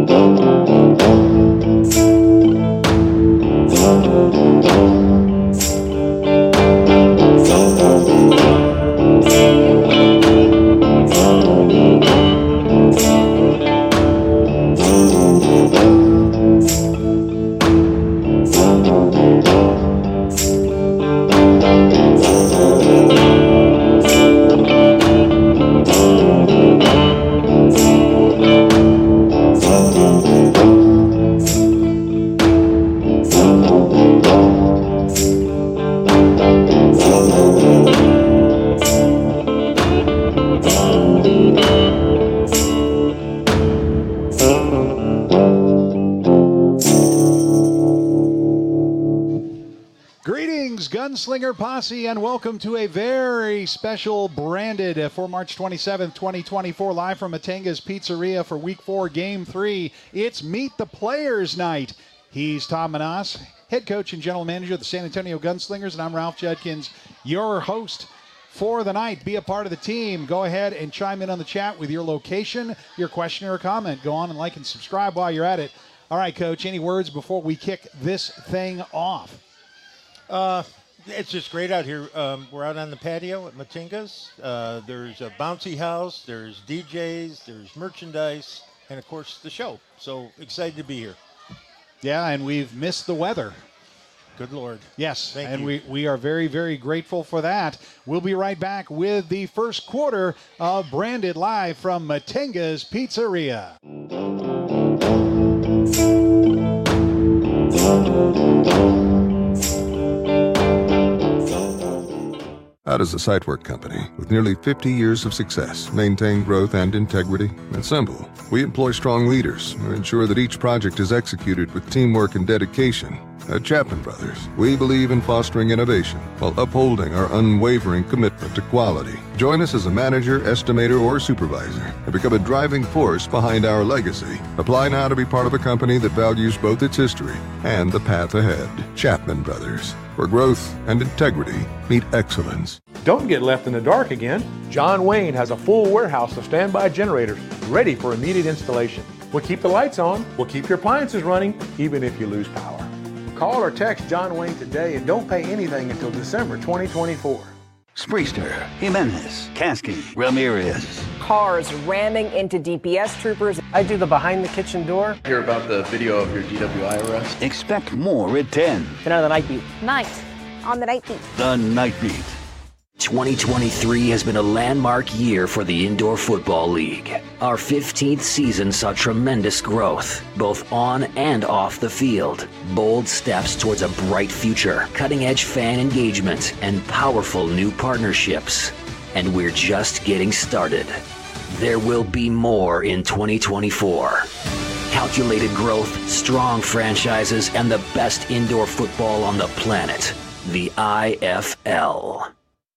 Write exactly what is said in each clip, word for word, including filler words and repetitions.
Gunslinger Posse, and welcome to a very special branded for March twenty-seventh, twenty twenty-four, live from Matenga's Pizzeria for Week four, Game three. It's Meet the Players Night. He's Tom Menas, head coach and general manager of the San Antonio Gunslingers, and I'm Ralph Judkins, your host for the night. Be a part of the team. Go ahead and chime in on the chat with your location, your question, or a comment. Go on and like and subscribe while you're at it. All right, Coach, any words before we kick this thing off? Uh, it's just great out here. Um, we're out on the patio at Matenga's. Uh, there's a bouncy house, there's D Js, there's merchandise, and of course the show. So excited to be here. Yeah, and we've missed the weather. Good Lord. Yes, Thank and you. we, we are very, very grateful for that. We'll be right back with the first quarter of Branded live from Matenga's Pizzeria. How does a site work company with nearly fifty years of success maintain growth and integrity? It's simple. We employ strong leaders who ensure that each project is executed with teamwork and dedication. At Chapman Brothers, we believe in fostering innovation while upholding our unwavering commitment to quality. Join us as a manager, estimator, or supervisor and become a driving force behind our legacy. Apply now to be part of a company that values both its history and the path ahead. Chapman Brothers, where growth and integrity meet excellence. Don't get left in the dark again. John Wayne has a full warehouse of standby generators ready for immediate installation. We'll keep the lights on, we'll keep your appliances running, even if you lose power. Call or text John Wayne today and don't pay anything until December twenty twenty-four. Spriester, Jimenez, Kasky, Ramirez. Cars ramming into D P S troopers. I do the behind the kitchen door. Hear about the video of your D W I arrest? Expect more at ten. Then on the night beat. Night on the night beat. The Night Beat. twenty twenty-three has been a landmark year for the Indoor Football League. Our fifteenth season saw tremendous growth, both on and off the field. Bold steps towards a bright future, cutting-edge fan engagement, and powerful new partnerships. And we're just getting started. There will be more in twenty twenty-four. Calculated growth, strong franchises, and the best indoor football on the planet. The I F L.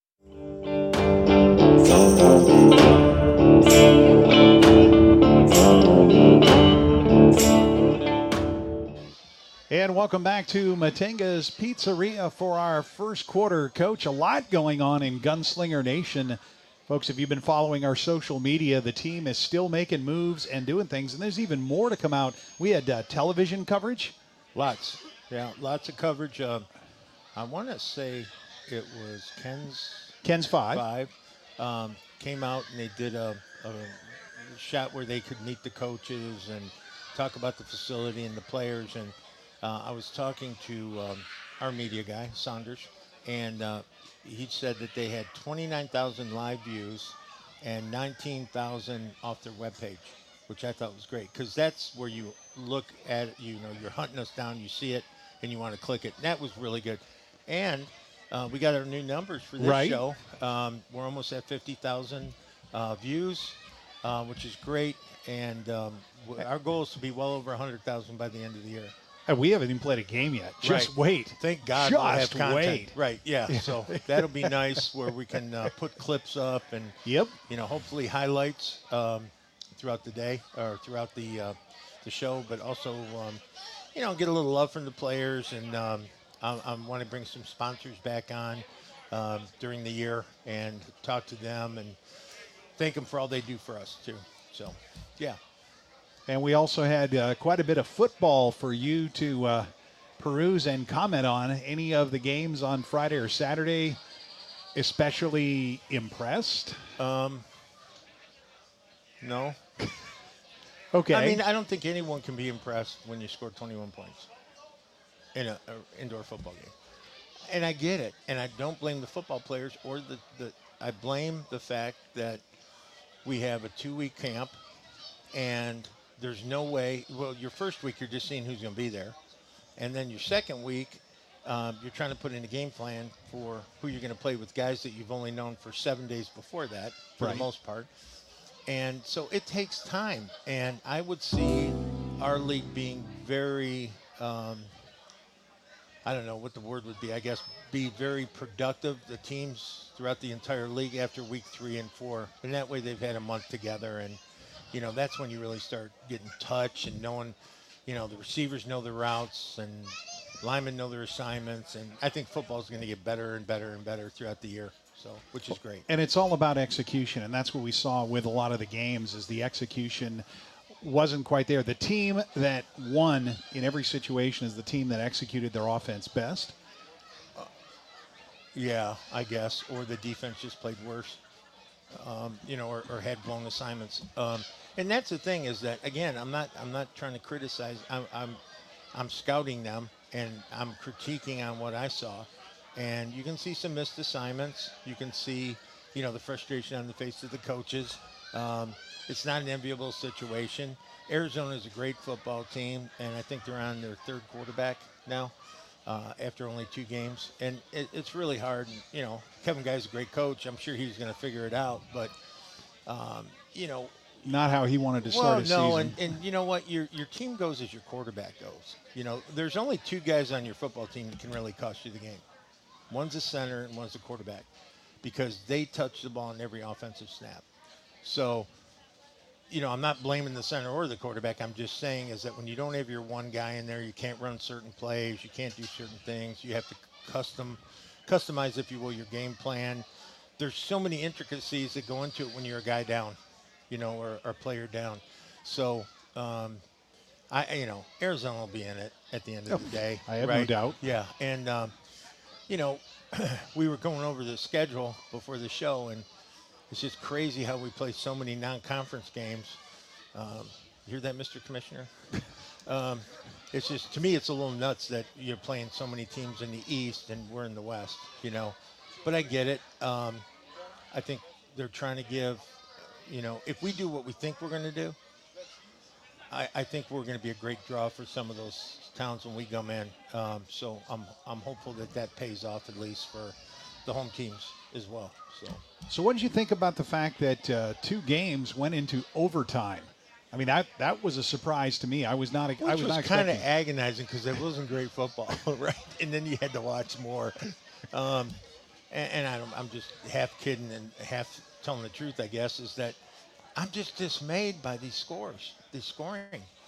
And welcome back to Matenga's Pizzeria for our first quarter. Coach, a lot going on in Gunslinger Nation. Folks, if you've been following our social media, the team is still making moves and doing things, and there's even more to come out. We had uh, television coverage. Lots. Yeah, lots of coverage. Uh, I want to say it was Ken's Ken's Five. Five. Um, came out and they did a, a shot where they could meet the coaches and talk about the facility and the players. And uh, I was talking to um, our media guy, Saunders, and uh, he said that they had twenty-nine thousand live views and nineteen thousand off their webpage, which I thought was great because that's where you look at it, you know, you're hunting us down, you see it, and you want to click it. And that was really good. And Uh, we got our new numbers for this right. show. Um, we're almost at fifty thousand uh, views, uh, which is great. And um, w- our goal is to be well over one hundred thousand by the end of the year. And we haven't even played a game yet. Just right. wait. Thank God Just we'll have content. wait. Right, yeah. So that'll be nice where we can uh, put clips up and, yep. you know, hopefully highlights um, throughout the day or throughout the, uh, the show, but also, um, you know, get a little love from the players and um, I, I want to bring some sponsors back on um, during the year and talk to them and thank them for all they do for us too. So, yeah. And we also had uh, quite a bit of football for you to uh, peruse and comment on. Any of the games on Friday or Saturday especially impressed? Um, no. Okay. I mean, I don't think anyone can be impressed when you score twenty-one points in an indoor football game. And I get it. And I don't blame the football players or the, the I blame the fact that we have a two-week camp and there's no way. Well, your first week, you're just seeing who's going to be there. And then your second week, um, you're trying to put in a game plan for who you're going to play with guys that you've only known for seven days before that, for right. the most part. And so it takes time. And I would see our league being very, um, I don't know what the word would be, I guess, be very productive, the teams throughout the entire league after week three and four. And that way they've had a month together. And, you know, that's when you really start getting touch and knowing, you know, the receivers know their routes and linemen know their assignments. And I think football is going to get better and better and better throughout the year. So, which is great. And it's all about execution. And that's what we saw with a lot of the games is the execution wasn't quite there. The team that won in every situation is the team that executed their offense best. Uh, yeah, I guess. Or the defense just played worse. Um, you know, or, or had blown assignments. Um, and that's the thing is that, again, I'm not I'm not trying to criticize. I'm I'm, I'm scouting them, and I'm critiquing on what I saw. And you can see some missed assignments. You can see, you know, the frustration on the face of the coaches. Um, it's not an enviable situation. Arizona is a great football team, and I think they're on their third quarterback now. Uh, after only two games. And it, it's really hard. And, you know, Kevin Guy's a great coach. I'm sure he's going to figure it out. But, um, you know. Not how he wanted to start well, his no, season. And, and you know what? Your your team goes as your quarterback goes. You know, there's only two guys on your football team that can really cost you the game. One's a center and one's a quarterback because they touch the ball in every offensive snap. So, you know, I'm not blaming the center or the quarterback. I'm just saying is that when you don't have your one guy in there, you can't run certain plays, you can't do certain things. You have to custom, customize, if you will, your game plan. There's so many intricacies that go into it when you're a guy down, you know, or, or a player down. So, um, I, you know, Arizona will be in it at the end of the day. I have right? no doubt. Yeah, and um, you know, we were going over the schedule before the show, and it's just crazy how we play so many non-conference games. Um, you hear that, Mister Commissioner? um, it's just, to me, it's a little nuts that you're playing so many teams in the East and we're in the West, you know. But I get it. Um, I think they're trying to give, you know, if we do what we think we're going to do, I, I think we're going to be a great draw for some of those towns when we come in. Um, so I'm I'm hopeful that that pays off at least for the home teams as well. So. So what did you think about the fact that uh, two games went into overtime? I mean, that that was a surprise to me. I was not. Which I was, was not kind of expecting. agonizing because it wasn't great football, right? And then you had to watch more. Um, and, and I don't, I'm just half kidding and half telling the truth, I guess, is that I'm just dismayed by these scores, the scoring.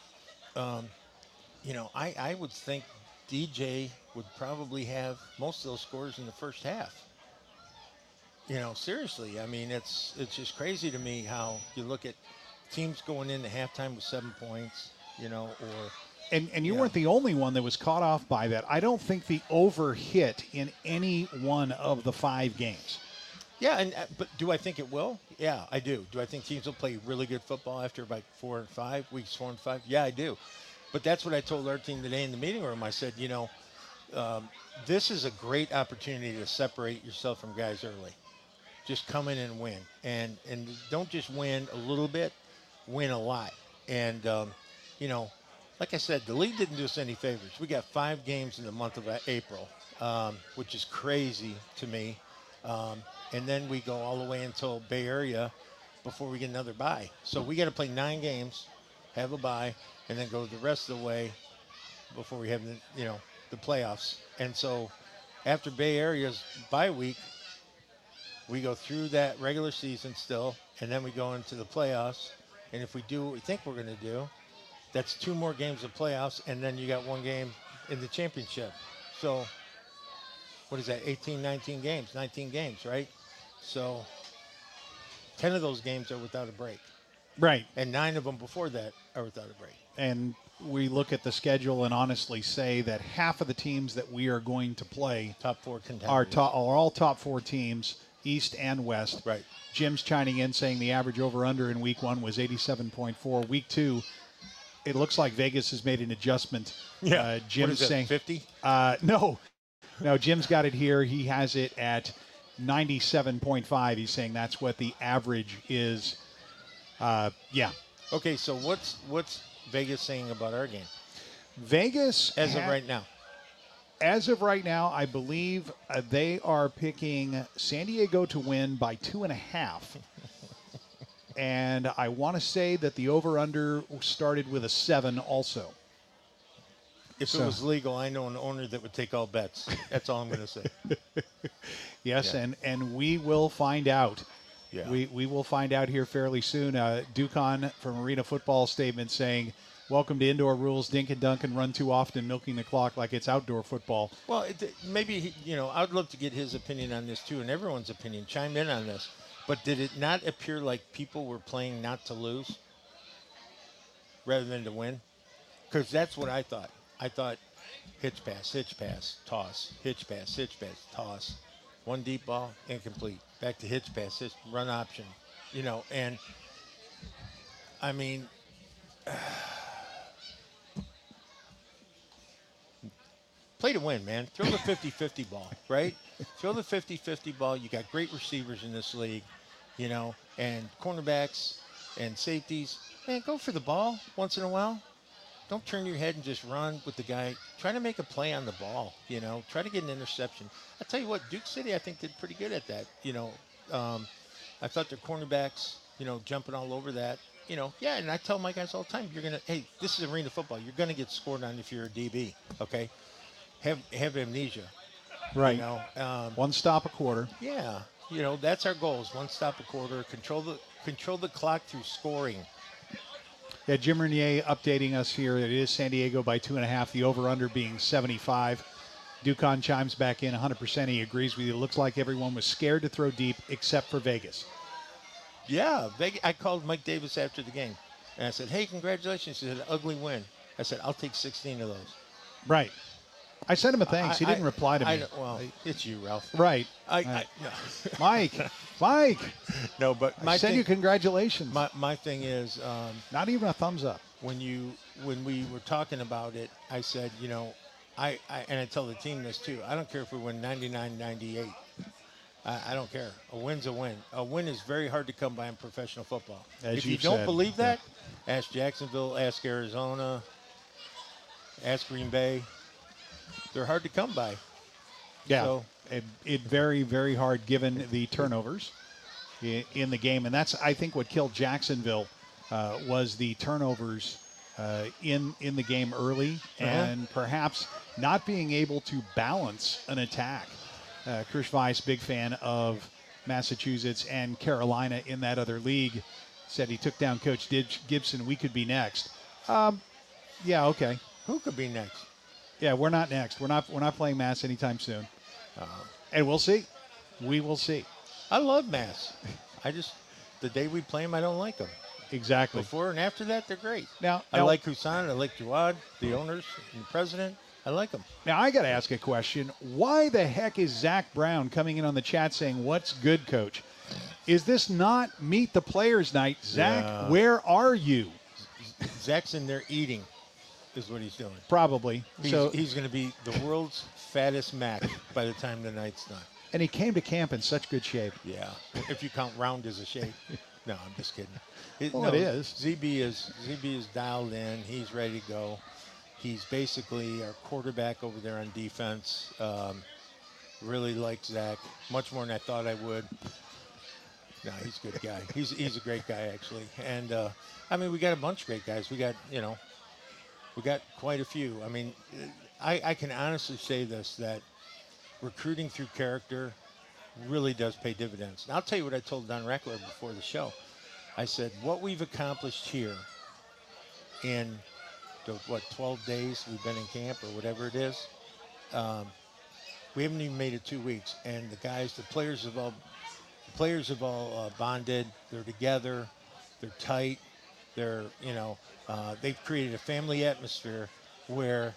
Um, you know, I, I would think D J would probably have most of those scores in the first half. You know, seriously, I mean, it's it's just crazy to me how you look at teams going into halftime with seven points, you know, or... And and you yeah. weren't the only one that was caught off by that. I don't think the over hit in any one of the five games. Yeah, and uh, but do I think it will? Yeah, I do. Do I think teams will play really good football after like four and five, weeks four and five? Yeah, I do. But that's what I told our team today in the meeting room. I said, you know, um, this is a great opportunity to separate yourself from guys early. Just come in and win. And and don't just win a little bit, win a lot. And, um, you know, like I said, the league didn't do us any favors. We got five games in the month of April, um, which is crazy to me. Um, and then we go all the way until Bay Area before we get another bye. So we got to play nine games, have a bye, and then go the rest of the way before we have the, you know, the playoffs. And so after Bay Area's bye week, we go through that regular season still, and then we go into the playoffs. And if we do what we think we're going to do, that's two more games of playoffs, and then you got one game in the championship. So what is that, eighteen, nineteen games, nineteen games, right? So ten of those games are without a break. Right. And nine of them before that are without a break. And we look at the schedule and honestly say that half of the teams that we are going to play top four contenders are, top, are all top four teams, East and West. Right. Jim's chiming in saying the average over-under in week one was eighty-seven point four. Week two, it looks like Vegas has made an adjustment. Yeah. Uh, Jim's what is saying fifty? Uh, no. No, Jim's got it here. He has it at ninety-seven point five. He's saying that's what the average is. Uh, yeah. Okay, so what's what's Vegas saying about our game? Vegas, as ha- of right now. As of right now, I believe uh, they are picking San Diego to win by two and a half. And I want to say that the over-under started with a seven also. If So- it was legal, I know an owner that would take all bets. That's all I'm going to say. Yes, Yeah. and, and we will find out. Yeah. We we will find out here fairly soon. Uh, Ducon from Arena Football statement saying, welcome to indoor rules. Dink and dunk and run too often, milking the clock like it's outdoor football. Well, it, maybe, he, you know, I'd love to get his opinion on this too, and everyone's opinion. Chime in on this. But did it not appear like people were playing not to lose rather than to win? Because that's what I thought. I thought hitch pass, hitch pass, toss, hitch pass, hitch pass, toss. One deep ball, incomplete. Back to hitch pass, hitch, run option. You know, and I mean, play to win, man. Throw the fifty-fifty ball, right? Throw the fifty-fifty ball. You got great receivers in this league, you know, and cornerbacks and safeties. Man, go for the ball once in a while. Don't turn your head and just run with the guy. Try to make a play on the ball, you know. Try to get an interception. I tell you what, Duke City, I think, did pretty good at that. You know, um, I thought their cornerbacks, you know, jumping all over that. You know, yeah, and I tell my guys all the time, you're going to, hey, this is arena football. You're going to get scored on if you're a D B, okay? Have have amnesia. Right. You know, um, One stop a quarter. yeah, you know, that's our goal is one stop a quarter, control the control the clock through scoring. Yeah, Jim Renier updating us here. It is San Diego by two and a half. The over-under being seventy-five. Ducon chimes back in one hundred percent. He agrees with you. It looks like everyone was scared to throw deep except for Vegas. Yeah, Vegas, I called Mike Davis after the game, and I said, hey, congratulations. He said, ugly win. I said, I'll take sixteen of those. Right. I sent him a thanks. He I- didn't I- reply to me. I don't- well, it's you, Ralph. Right. I, Right. I, no. Mike, Mike, no, but I my send thing, you congratulations. my, my thing is, um, Not even a thumbs up. when you when we were talking about it, I said, you know, I, I and I tell the team this too. I don't care if we win ninety-nine ninety-eight. I, I don't care. A win's a win. A win is very hard to come by in professional football. As if you you've don't said, believe that, ask Jacksonville, ask Arizona, ask Green Bay. They're hard to come by. Yeah, So- it, it very, very hard given the turnovers i- in the game, and that's I think what killed Jacksonville uh, was the turnovers uh, in in the game early, Uh-huh. and perhaps not being able to balance an attack. Uh, Chris Weiss, big fan of Massachusetts and Carolina in that other league, said he took down Coach Dib- Gibson. We could be next. Um, yeah, okay. Who could be next? Yeah, we're not next. We're not. We're not playing Mass anytime soon. Uh, And we'll see. We will see. I love Mass. I just the day we play them, I don't like them. Exactly. Before and after that, they're great. Now, I now- like Husan. I like Jawad, the owners, and the president. I like them. Now, I got to ask a question. Why the heck is Zach Brown coming in on the chat saying, what's good, coach? Is this not Meet the Players night? Zach, Yeah. where are you? Zach's in there eating, is what he's doing. Probably. He's, so, he's going to be the world's fattest Mac by the time the night's done. and he came to camp in such good shape. Yeah, if you count round as a shape. No, I'm just kidding. It, Well, no, it is. Z B is Z B is dialed in. He's ready to go. He's basically our quarterback over there on defense. Um, really like Zach much more than I thought I would. No, he's a good guy. He's he's a great guy actually. And uh, I mean, we got a bunch of great guys. We got you know, we got quite a few. I mean, I, I can honestly say this that recruiting through character really does pay dividends. And I'll tell you what I told Don Reckler before the show. I said, what we've accomplished here in the, what, twelve days we've been in camp or whatever it is, um, we haven't even made it two weeks. And the guys, the players have all, the players have all uh, bonded. They're together. They're tight. They're, you know, uh, they've created a family atmosphere where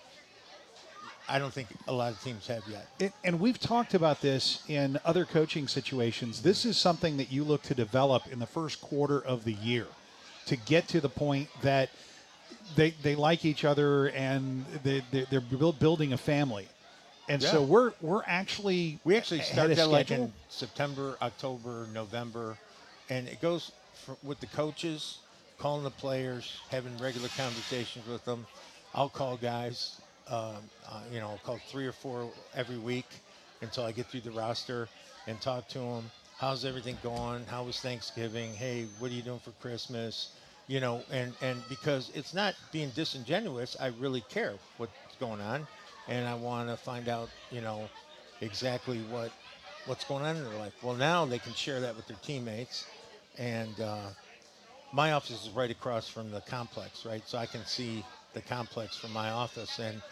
I don't think a lot of teams have yet. It, and we've talked about this in other coaching situations. This is something that you look to develop in the first quarter of the year to get to the point that they they like each other and they, they, they're building a family. And Yeah. so we're we're actually We actually ahead started of that like schedule. in September, October, November, and it goes for, with the coaches, calling the players, having regular conversations with them. I'll call guys, um, uh, you know, I'll call three or four every week until I get through the roster and talk to them. How's everything going? How was Thanksgiving? Hey, what are you doing for Christmas? You know, and, and because it's not being disingenuous, I really care what's going on. And I want to find out, you know, exactly what what's going on in their life. Well, now they can share that with their teammates. And uh, my office is right across from the complex, right? So I can see the complex from my office. And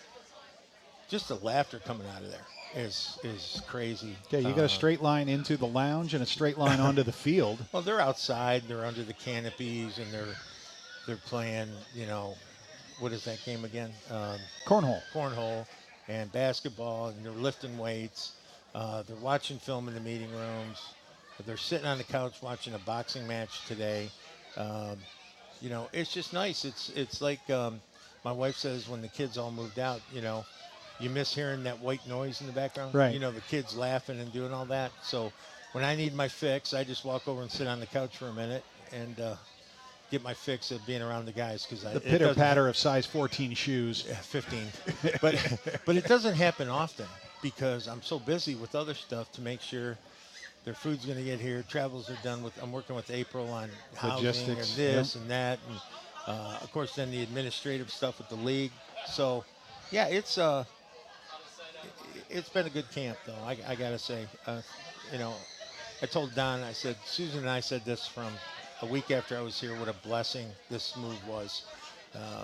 just the laughter coming out of there is is crazy. Yeah, you got a straight line into the lounge and a straight line onto the field. Well, they're outside. They're under the canopies, and they're they're playing, you know, what is that game again? Um, Cornhole. cornhole and basketball, and they're lifting weights. Uh, they're watching film in the meeting rooms. They're sitting on the couch watching a boxing match today. Um, you know, it's just nice. It's it's like um, my wife says when the kids all moved out, you know, you miss hearing that white noise in the background. Right. You know, the kids laughing and doing all that. So when I need my fix, I just walk over and sit on the couch for a minute and uh, get my fix of being around the guys, because The pitter patter of size fourteen shoes. Yeah, fifteen. but but it doesn't happen often because I'm so busy with other stuff to make sure their food's going to get here. Travels are done with. I'm working with April on housing Logistics, and this and that, and uh, of course then the administrative stuff with the league. So yeah, it's uh, it's been a good camp though. I, I gotta say, uh, you know, I told Don, I said, Susan and I said this from a week after I was here, what a blessing this move was. Um,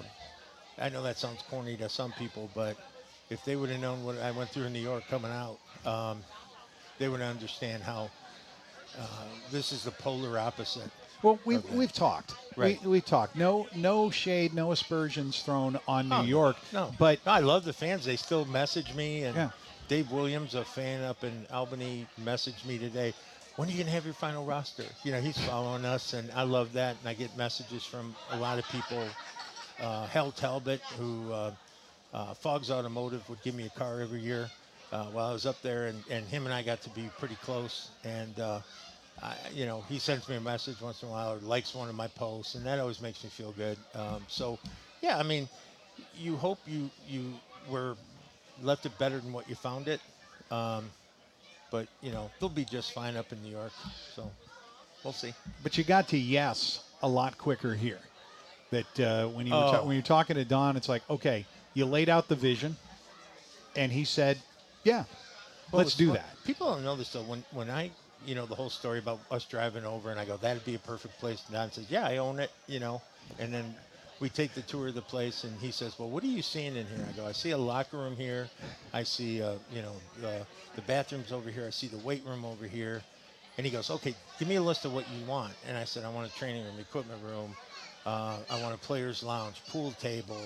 I know that sounds corny to some people, but if they would have known what I went through in New York coming out, um, they would understand how uh, this is the polar opposite. Well, we've of that. we've talked. Right. We, we've talked. No no shade, no aspersions thrown on New Oh, York. No, But no, I love the fans. They still message me, and Yeah. Dave Williams, a fan up in Albany, messaged me today. When are you going to have your final roster? You know, he's following us, and I love that. And I get messages from a lot of people. Uh, Hal Talbot, who uh, uh, Fogs Automotive would give me a car every year uh, while I was up there, and, and him and I got to be pretty close. And, uh, I, you know, he sends me a message once in a while or likes one of my posts, and that always makes me feel good. Um, so, yeah, I mean, you hope you, you were left it better than what you found it. Um, But, you know, they'll be just fine up in New York. So we'll see. but you got to yes a lot quicker here. That uh, when you were ta- Oh. when you're talking to Don, it's like, okay, you laid out the vision, and he said, yeah, Well, let's it's do fun. that. People don't know this, though. When, when I, you know, the whole story about us driving over, and I go, that'd be a perfect place. And Don says, yeah, I own it, you know. And then we take the tour of the place, and he says, well, what are you seeing in here? I go, I see a locker room here. I see, uh, you know, the, the bathrooms over here. I see the weight room over here. And he goes, okay, give me a list of what you want. And I said, I want a training room, equipment room. Uh, I want a player's lounge, pool table,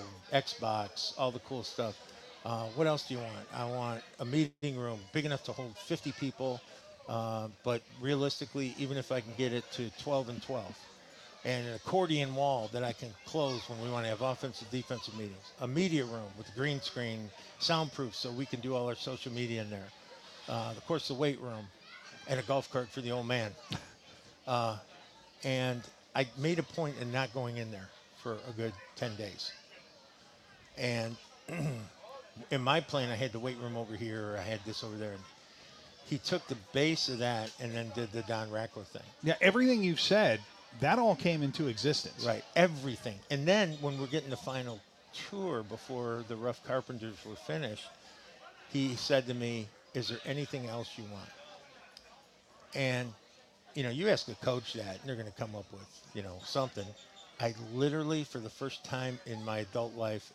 Xbox, all the cool stuff. Uh, what else do you want? I want a meeting room big enough to hold fifty people, uh, but realistically, even if I can get it to twelve and twelve. And an accordion wall that I can close when we want to have offensive, defensive meetings. A media room with a green screen, soundproof, so we can do all our social media in there. Uh, of course, the weight room, and a golf cart for the old man. Uh, and I made a point in not going in there for a good ten days. And in my plan, I had the weight room over here, or I had this over there. And he took the base of that and then did the Don Ratcliffe thing. Yeah, everything you've said, that all came into existence. Right, everything. And then when we're getting the final tour before the Rough Carpenters were finished, he said to me, is there anything else you want? And, you know, you ask a coach that, and they're going to come up with, you know, something. I literally, for the first time in my adult life,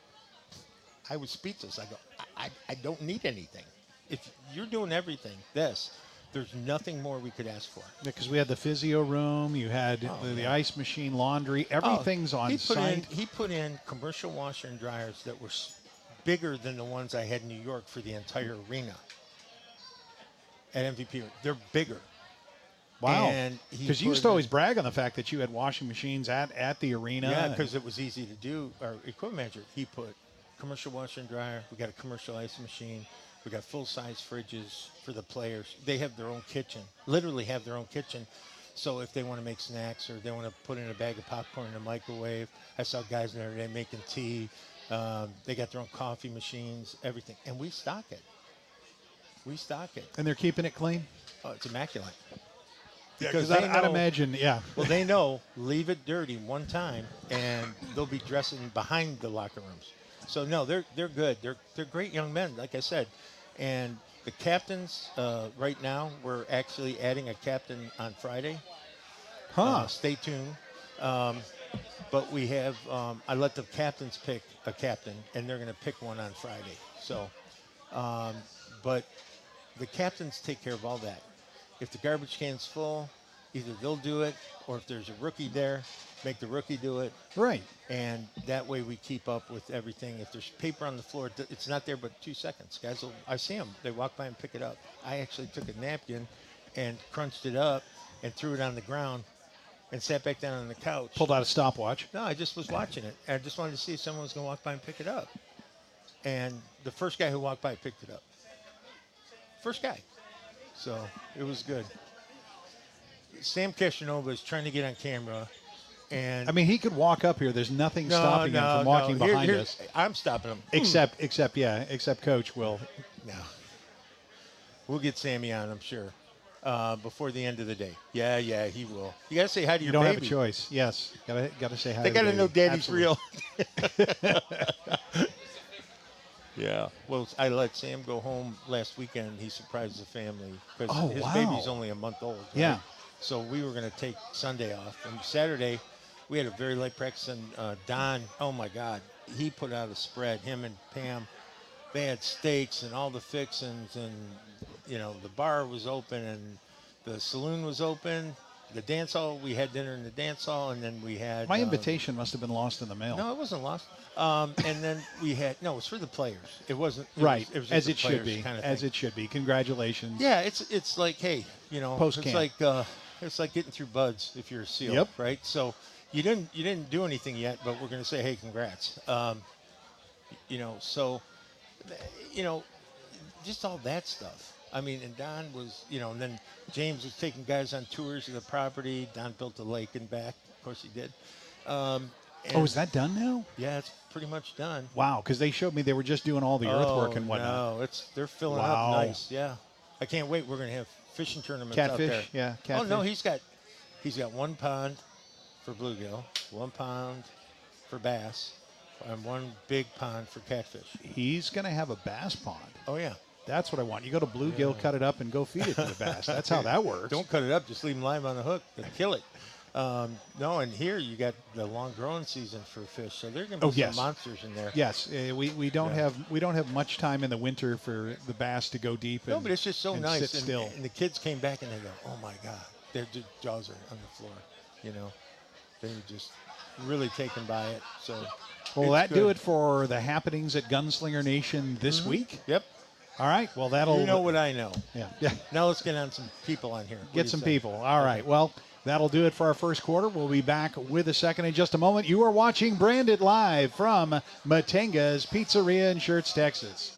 I was speechless. I go, I, I, I don't need anything. If you're doing everything, this, there's nothing more we could ask for. Because we had the physio room, you had Oh, the, the yeah. ice machine, laundry, everything's Oh, on he put site. In, he put in commercial washer and dryers that were s- bigger than the ones I had in New York for the entire arena at M V P. They're bigger. Wow. And he Because you put used to always in- brag on the fact that you had washing machines at, at the arena. Yeah, because it was easy to do. Our equipment manager, he put commercial washer and dryer. We got a commercial ice machine. We got full-size fridges for the players. They have their own kitchen, literally have their own kitchen. So if they want to make snacks or they want to put in a bag of popcorn in the microwave, I saw guys the other day making tea. Um, they got their own coffee machines, everything. And we stock it. We stock it. And they're keeping it clean? Oh, it's immaculate. Because they I'd, I'd know- imagine, yeah. Well, they know, leave it dirty one time, and they'll be dressing behind the locker rooms. So, no, they're they're good. They're they're great young men, like I said. And the captains, uh, right now, we're actually adding a captain on Friday. Huh. Uh, stay tuned. Um, but we have, um, I let the captains pick a captain, and they're going to pick one on Friday. So, um, but the captains take care of all that. If the garbage can's full, either they'll do it, or if there's a rookie there, make the rookie do it. Right. And that way we keep up with everything. If there's paper on the floor, it's not there but two seconds. Guys, will, I see them. They walk by and pick it up. I actually took a napkin and crunched it up and threw it on the ground and sat back down on the couch. Pulled out a stopwatch. No, I just was watching it. I just wanted to see if someone was going to walk by and pick it up. And the first guy who walked by picked it up. First guy. So it was good. Sam Cashinova is trying to get on camera. And I mean, he could walk up here. There's nothing no, stopping no, him from no. walking Here- behind here- us. I'm stopping him. Except, except, yeah, except Coach will. No. We'll get Sammy on, I'm sure, uh, before the end of the day. Yeah, yeah, he will. You got to say hi to You your don't baby. have a choice. Yes, gotta gotta say hi. They to got the to know baby. Daddy's Absolutely. real. Yeah. Well, I let Sam go home last weekend. He surprised the family because Oh, his wow. baby's only a month old. right? Yeah. So we were going to take Sunday off. And Saturday, we had a very light practice. And uh, Don, oh, my God, he put out a spread. Him and Pam, they had steaks and all the fixings. And, you know, the bar was open and the saloon was open. The dance hall, we had dinner in the dance hall. And then we had. My uh, invitation must have been lost in the mail. No, it wasn't lost. Um, and then we had no. It was for the players. It wasn't it Right, Was, it was as just it the should players be. kind of As thing. it should be. Congratulations. Yeah, it's it's like hey, you know, Post-camp. it's like uh, it's like getting through buds if you're a SEAL, Yep. right? So you didn't you didn't do anything yet, but we're going to say hey, congrats. Um, you know, so you know, just all that stuff. I mean, and Don was, you know, and then James was taking guys on tours of the property. Don built a lake and back. Of course, he did. Um, Oh, is that done now? Yeah, it's pretty much done. Wow, because they showed me they were just doing all the earthwork and whatnot. No, it's they're filling Wow. up nice. Yeah, I can't wait. We're gonna have fishing tournaments Catfish, out there. yeah, Oh no, catfish. he's got he's got one pond for bluegill, one pond for bass, and one big pond for catfish. He's going to have a bass pond. Oh yeah. That's what I want. You go to Bluegill, cut it up, and go feed it to the bass. That's how that works. Don't cut it up. Just leave them live on the hook and kill it. Um, no, and here you got the long growing season for fish, so there are going to be Oh, some yes. monsters in there. Yes, uh, we, we don't Yeah. have we don't have much time in the winter for the bass to go deep. And, No, but it's just so and nice. Sit and, still. and the kids came back and they go, "Oh my God, their their jaws are on the floor." You know, they were just really taken by it. So, Will it's that do good. it for the happenings at Gunslinger Nation this Mhm. week? Yep. All right. Well, that'll You know what I know. Yeah. Yeah. Now let's get on some people on here. What do Get you some say? people. All right. Well, that'll do it for our first quarter. We'll be back with a second in just a moment. You are watching Branded live from Matenga's Pizzeria in Schertz, Texas.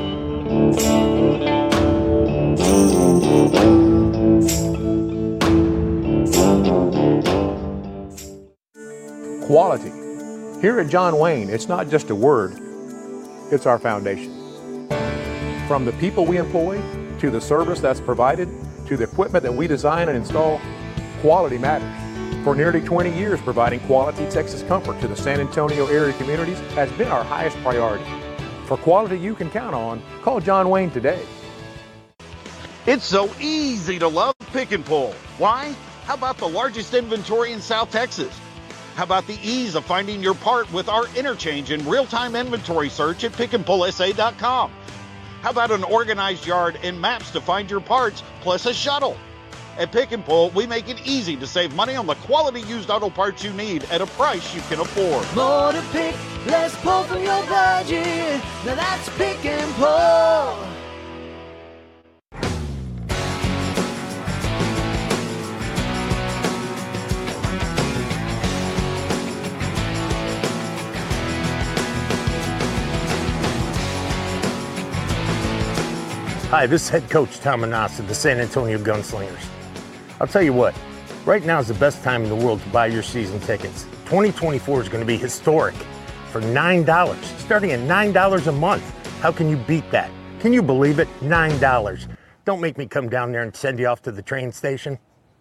Quality. Here at John Wayne, it's not just a word, it's our foundation. From the people we employ, to the service that's provided, to the equipment that we design and install, quality matters. For nearly twenty years, providing quality Texas comfort to the San Antonio area communities has been our highest priority. For quality you can count on, call John Wayne today. It's so easy to love Pick and Pull. Why? How about the largest inventory in South Texas? How about the ease of finding your part with our interchange and real-time inventory search at pick and pull s a dot com? How about an organized yard and maps to find your parts, plus a shuttle? At Pick and Pull, we make it easy to save money on the quality used auto parts you need at a price you can afford. More to pick, less pull from your budget. Now that's Pick and Pull. Hi, this is head coach Tom Manassa of the San Antonio Gunslingers. I'll tell you what, right now is the best time in the world to buy your season tickets. twenty twenty-four is going to be historic for nine dollars, starting at nine dollars a month. How can you beat that? Can you believe it? nine dollars. Don't make me come down there and send you off to the train station.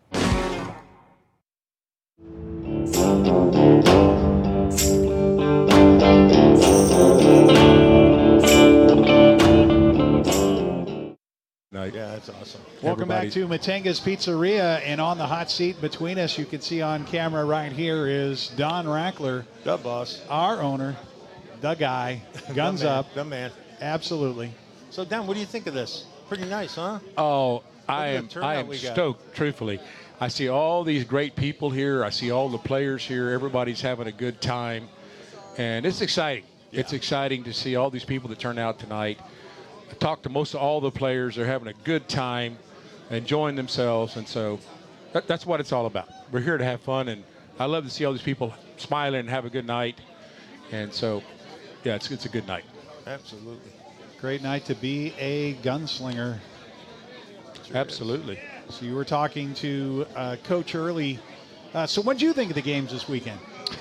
Yeah, that's awesome. Welcome Everybody. back to Matenga's Pizzeria, and on the hot seat between us, you can see on camera right here is Don Rackler, the boss, our owner, the guy, guns the man, up, the man. Absolutely. So, Don, what do you think of this? Pretty nice, huh? Oh, I am, I am stoked. Truthfully, I see all these great people here. I see all the players here. Everybody's having a good time, and it's exciting. Yeah. It's exciting to see all these people that turn out tonight. I talked to most of all the players. They're having a good time, enjoying themselves, and so that, that's what it's all about. We're here to have fun, and I love to see all these people smiling and have a good night. And so, yeah, it's it's a good night. Absolutely. Great night to be a gunslinger. Sure Absolutely. Is. So you were talking to uh, Coach Early. Uh, so what did you think of the games this weekend?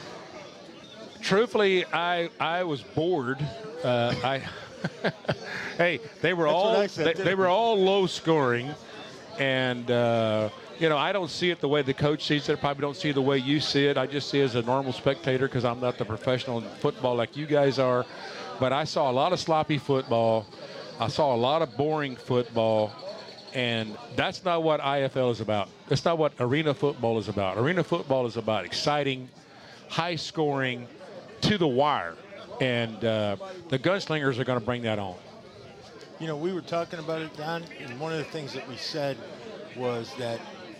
Truthfully, I I was bored. Uh, I. Hey, they were That's all said, they, they were all low scoring, and uh, you know, I don't see it the way the coach sees it. I probably don't see it the way you see it. I just see it as a normal spectator because I'm not the professional in football like you guys are. But I saw a lot of sloppy football. I saw a lot of boring football, and that's not what I F L is about. That's not what arena football is about. Arena football is about exciting, high scoring, to the wire. And uh, the Gunslingers are going to bring that on. You know, we were talking about it, Don, and one of the things that we said was that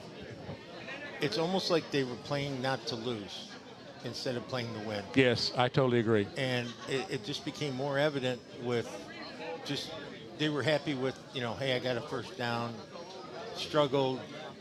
it's almost like they were playing not to lose instead of playing to win. Yes, I totally agree. And it, it just became more evident with just they were happy with, you know, hey, I got a first down, struggled,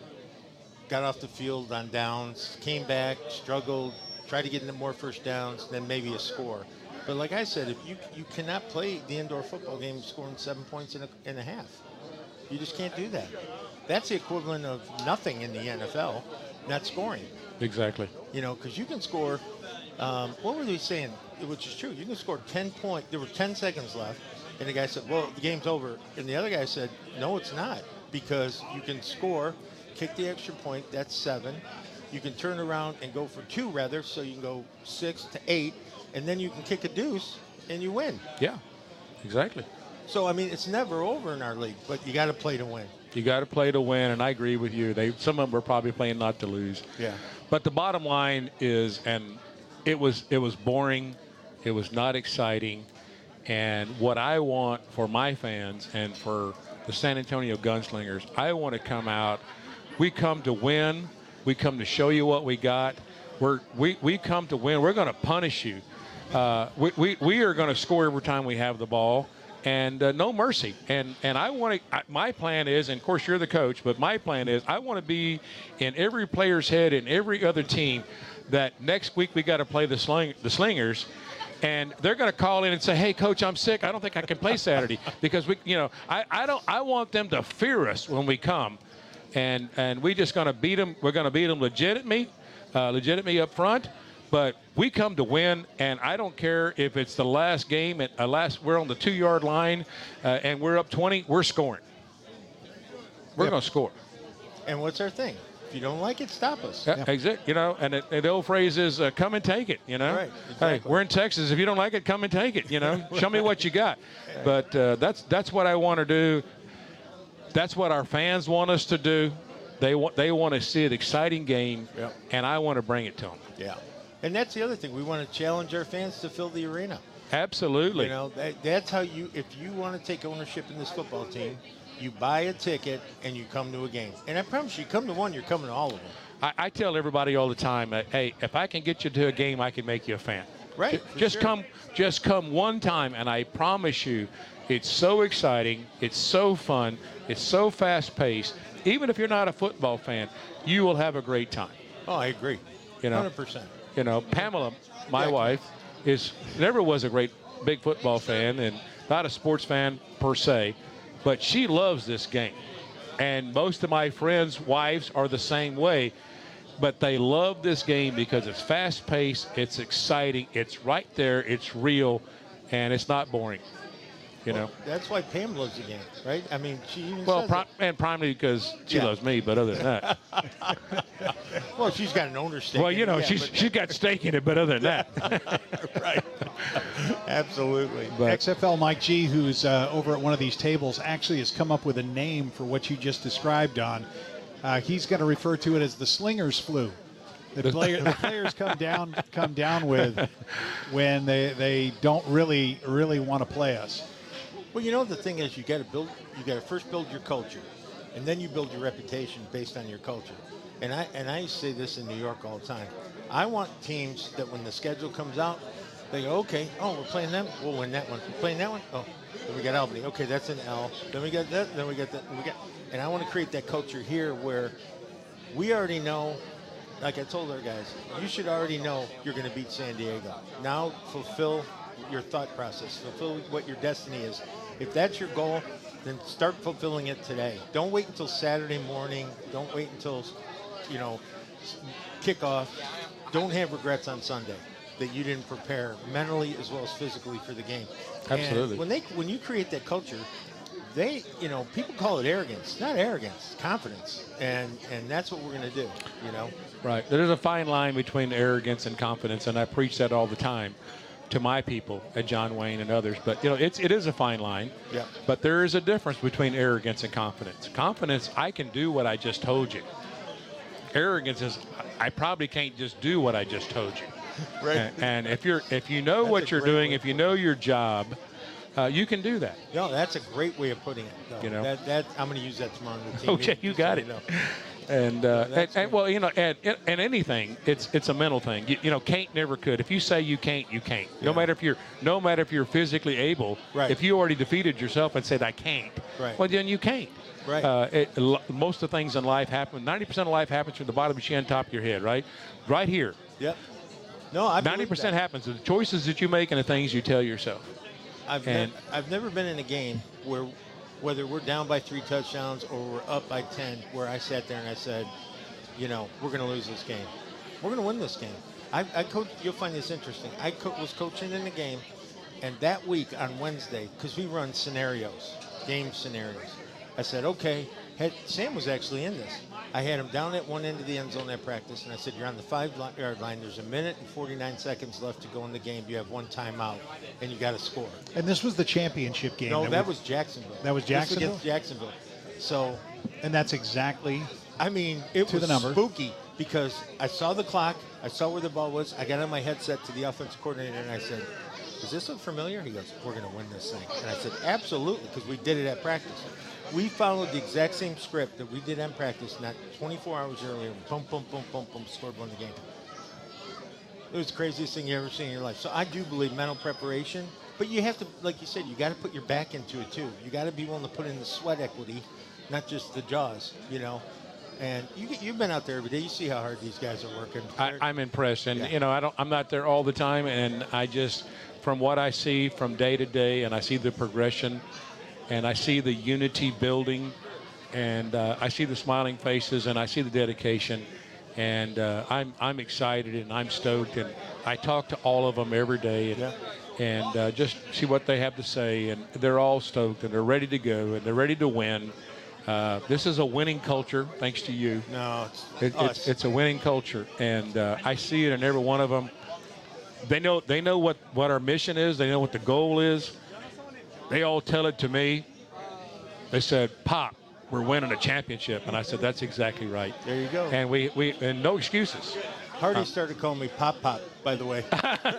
got off the field on downs, came back, struggled, tried to get into more first downs, then maybe a score. But like I said, if you you cannot play the indoor football game scoring seven points in a, in a half. You just can't do that. That's the equivalent of nothing in the N F L, not scoring. Exactly. You know, because you can score, um, what were they saying, which is true, you can score ten points, there were ten seconds left, and the guy said, well, the game's over. And the other guy said, no, it's not, because you can score, kick the extra point, that's seven. You can turn around and go for two, rather, so you can go six to eight, and then you can kick a deuce, and you win. Yeah, exactly. So, I mean, it's never over in our league, but you got to play to win. You got to play to win, and I agree with you. They some of them were probably playing not to lose. Yeah. But the bottom line is, and it was it was boring, it was not exciting, and what I want for my fans and for the San Antonio Gunslingers, I want to come out. We come to win. We come to show you what we got. We're we we come to win. We're going to punish you. Uh, we, we we are going to score every time we have the ball. And uh, no mercy. And and I want to. My plan is, and of course you're the coach, but my plan is I want to be in every player's head in every other team that next week we got to play the sling the Slingers, and they're going to call in and say, "Hey, coach, I'm sick. I don't think I can play Saturday because we, you know, I, I don't. I want them to fear us when we come, and and we just going to beat them. We're going to beat them legitimately, uh, legitimately up front." But we come to win, and I don't care if it's the last game. At uh, last, we're on the two-yard line, uh, and we're up twenty. We're scoring. We're yep. going to score. And what's our thing? If you don't like it, stop us. Yeah, yeah. Exactly. You know, and, it, and the old phrase is, uh, "Come and take it." You know, right, exactly. Hey, we're in Texas. If you don't like it, come and take it. You know, show me what you got. But uh, that's that's what I want to do. That's what our fans want us to do. They want they want to see an exciting game, yep. and I want to bring it to them. Yeah. And that's the other thing. We want to challenge our fans to fill the arena. Absolutely. You know, that, that's how you, if you want to take ownership in this football team, you buy a ticket and you come to a game. And I promise you, you come to one, you're coming to all of them. I, I tell everybody all the time, uh, hey, if I can get you to a game, I can make you a fan. Right. J- just sure. come, just come one time, and I promise you, it's so exciting, it's so fun, it's so fast-paced. Even if you're not a football fan, you will have a great time. Oh, I agree. You know, one hundred percent. You know, Pamela, my Yeah. wife, is never was a great big football fan and not a sports fan per se, but she loves this game. And most of my friends' wives are the same way, but they love this game because it's fast-paced, it's exciting, it's right there, it's real, and it's not boring. You Well, know, that's why Pam loves the game, right? I mean, she even well, says pri- it. and primarily because she Yeah. loves me, but other than that, Well, she's got an owner stake. well, in you it, know, yeah, she's but- she's got stake in it, but other than that, right. Absolutely. but X F L Mike G, who's uh, over at one of these tables, actually has come up with a name for what you just described on. Uh, he's going to refer to it as the Slingers flu. The, player, the players come down come down with when they, they don't really really want to play us. Well, you know, the thing is, you got to build. You got to first build your culture, and then you build your reputation based on your culture. And I and I say this in New York all the time. I want teams that when the schedule comes out, they go, okay, oh, we're playing them, we'll win that one. We're playing that one, oh, then we got Albany. Okay, that's an L. Then we got that. Then we got that. We got. And I want to create that culture here where we already know. Like I told our guys, you should already know you're going to beat San Diego. Now fulfill your thought process. Fulfill what your destiny is. If that's your goal, then start fulfilling it today. Don't wait until Saturday morning. Don't wait until, you know, kickoff. Don't have regrets on Sunday that you didn't prepare mentally as well as physically for the game. Absolutely. And when they when you create that culture, they, you know, people call it arrogance. It's not arrogance, it's confidence. And and that's what we're going to do, you know. right. There's a fine line between arrogance and confidence, and I preach that all the time to my people at John Wayne and others. But, you know, it's, it is a fine line. Yeah. But there is a difference between arrogance and confidence. Confidence, I can do what I just told you. Arrogance is, I probably can't just do what I just told you. Right. And, and if you're, if you know That's what a you're great doing, way. if you know your job, uh, you can do that. No, that's a great way of putting it. though. You know. that, that I'm going to use that tomorrow in the team. Okay, meeting, you just got so it. know. And, uh, and, that's and good. well, you know, and, and anything, it's it's a mental thing. You, you know, can't never could. If you say you can't, you can't. No Yeah. matter if you're no matter if you're physically able. Right. If you already defeated yourself and said I can't, Right. well then you can't. Right. Uh, it, lo- most of the things in life happen. ninety percent of life happens from the bottom of your chin, top of your head. Right. Right here. Yep. No, I Ninety percent happens. The choices that you make and the things you tell yourself. I've, and- nev- I've never been in a game where, whether we're down by three touchdowns or we're up by ten, where I sat there and I said, you know, we're going to lose this game. We're going to win this game. I, I coach. You'll find this interesting. I co- was coaching in the game, and that week on Wednesday, because we run scenarios, game scenarios, I said, okay. Had, Sam was actually in this. I had him down at one end of the end zone at practice, and I said, you're on the five-yard line. There's a minute and forty-nine seconds left to go in the game. You have one timeout, and you got to score. And this was the championship game. No, that that was, was Jacksonville. That was This Jacksonville? against Jacksonville. So, and that's exactly I mean, it To was the number. spooky because I saw the clock, I saw where the ball was. I got on my headset to the offensive coordinator, and I said, does this look familiar? He goes, we're going to win this thing. And I said, absolutely, because we did it at practice. We followed the exact same script that we did in practice, not twenty-four hours earlier. Boom, boom, boom, boom, boom, scored, won the game. It was the craziest thing you ever seen in your life. So I do believe mental preparation, but you have to, like you said, you got to put your back into it too. You got to be willing to put in the sweat equity, not just the jaws, you know. And you, you've been out there every day. You see how hard these guys are working. I, I'm impressed, and Yeah. you know, I don't. I'm not there all the time, and I just, from what I see from day to day, and I see the progression, and I see the unity building, and uh, I see the smiling faces, and I see the dedication, and uh, I'm I'm excited and I'm stoked, and I talk to all of them every day, and, Yeah. and uh, just see what they have to say, and they're all stoked, and they're ready to go, and they're ready to win. Uh, this is a winning culture, thanks to you. No, it's It, us. it's, it's a winning culture, and uh, I see it in every one of them. They know they know what, what our mission is. They know what the goal is. They all tell it to me. They said, "Pop, we're winning a championship," and I said, "That's exactly right." There you go. And we, we and no excuses. Hardy started calling me Pop Pop, by the way.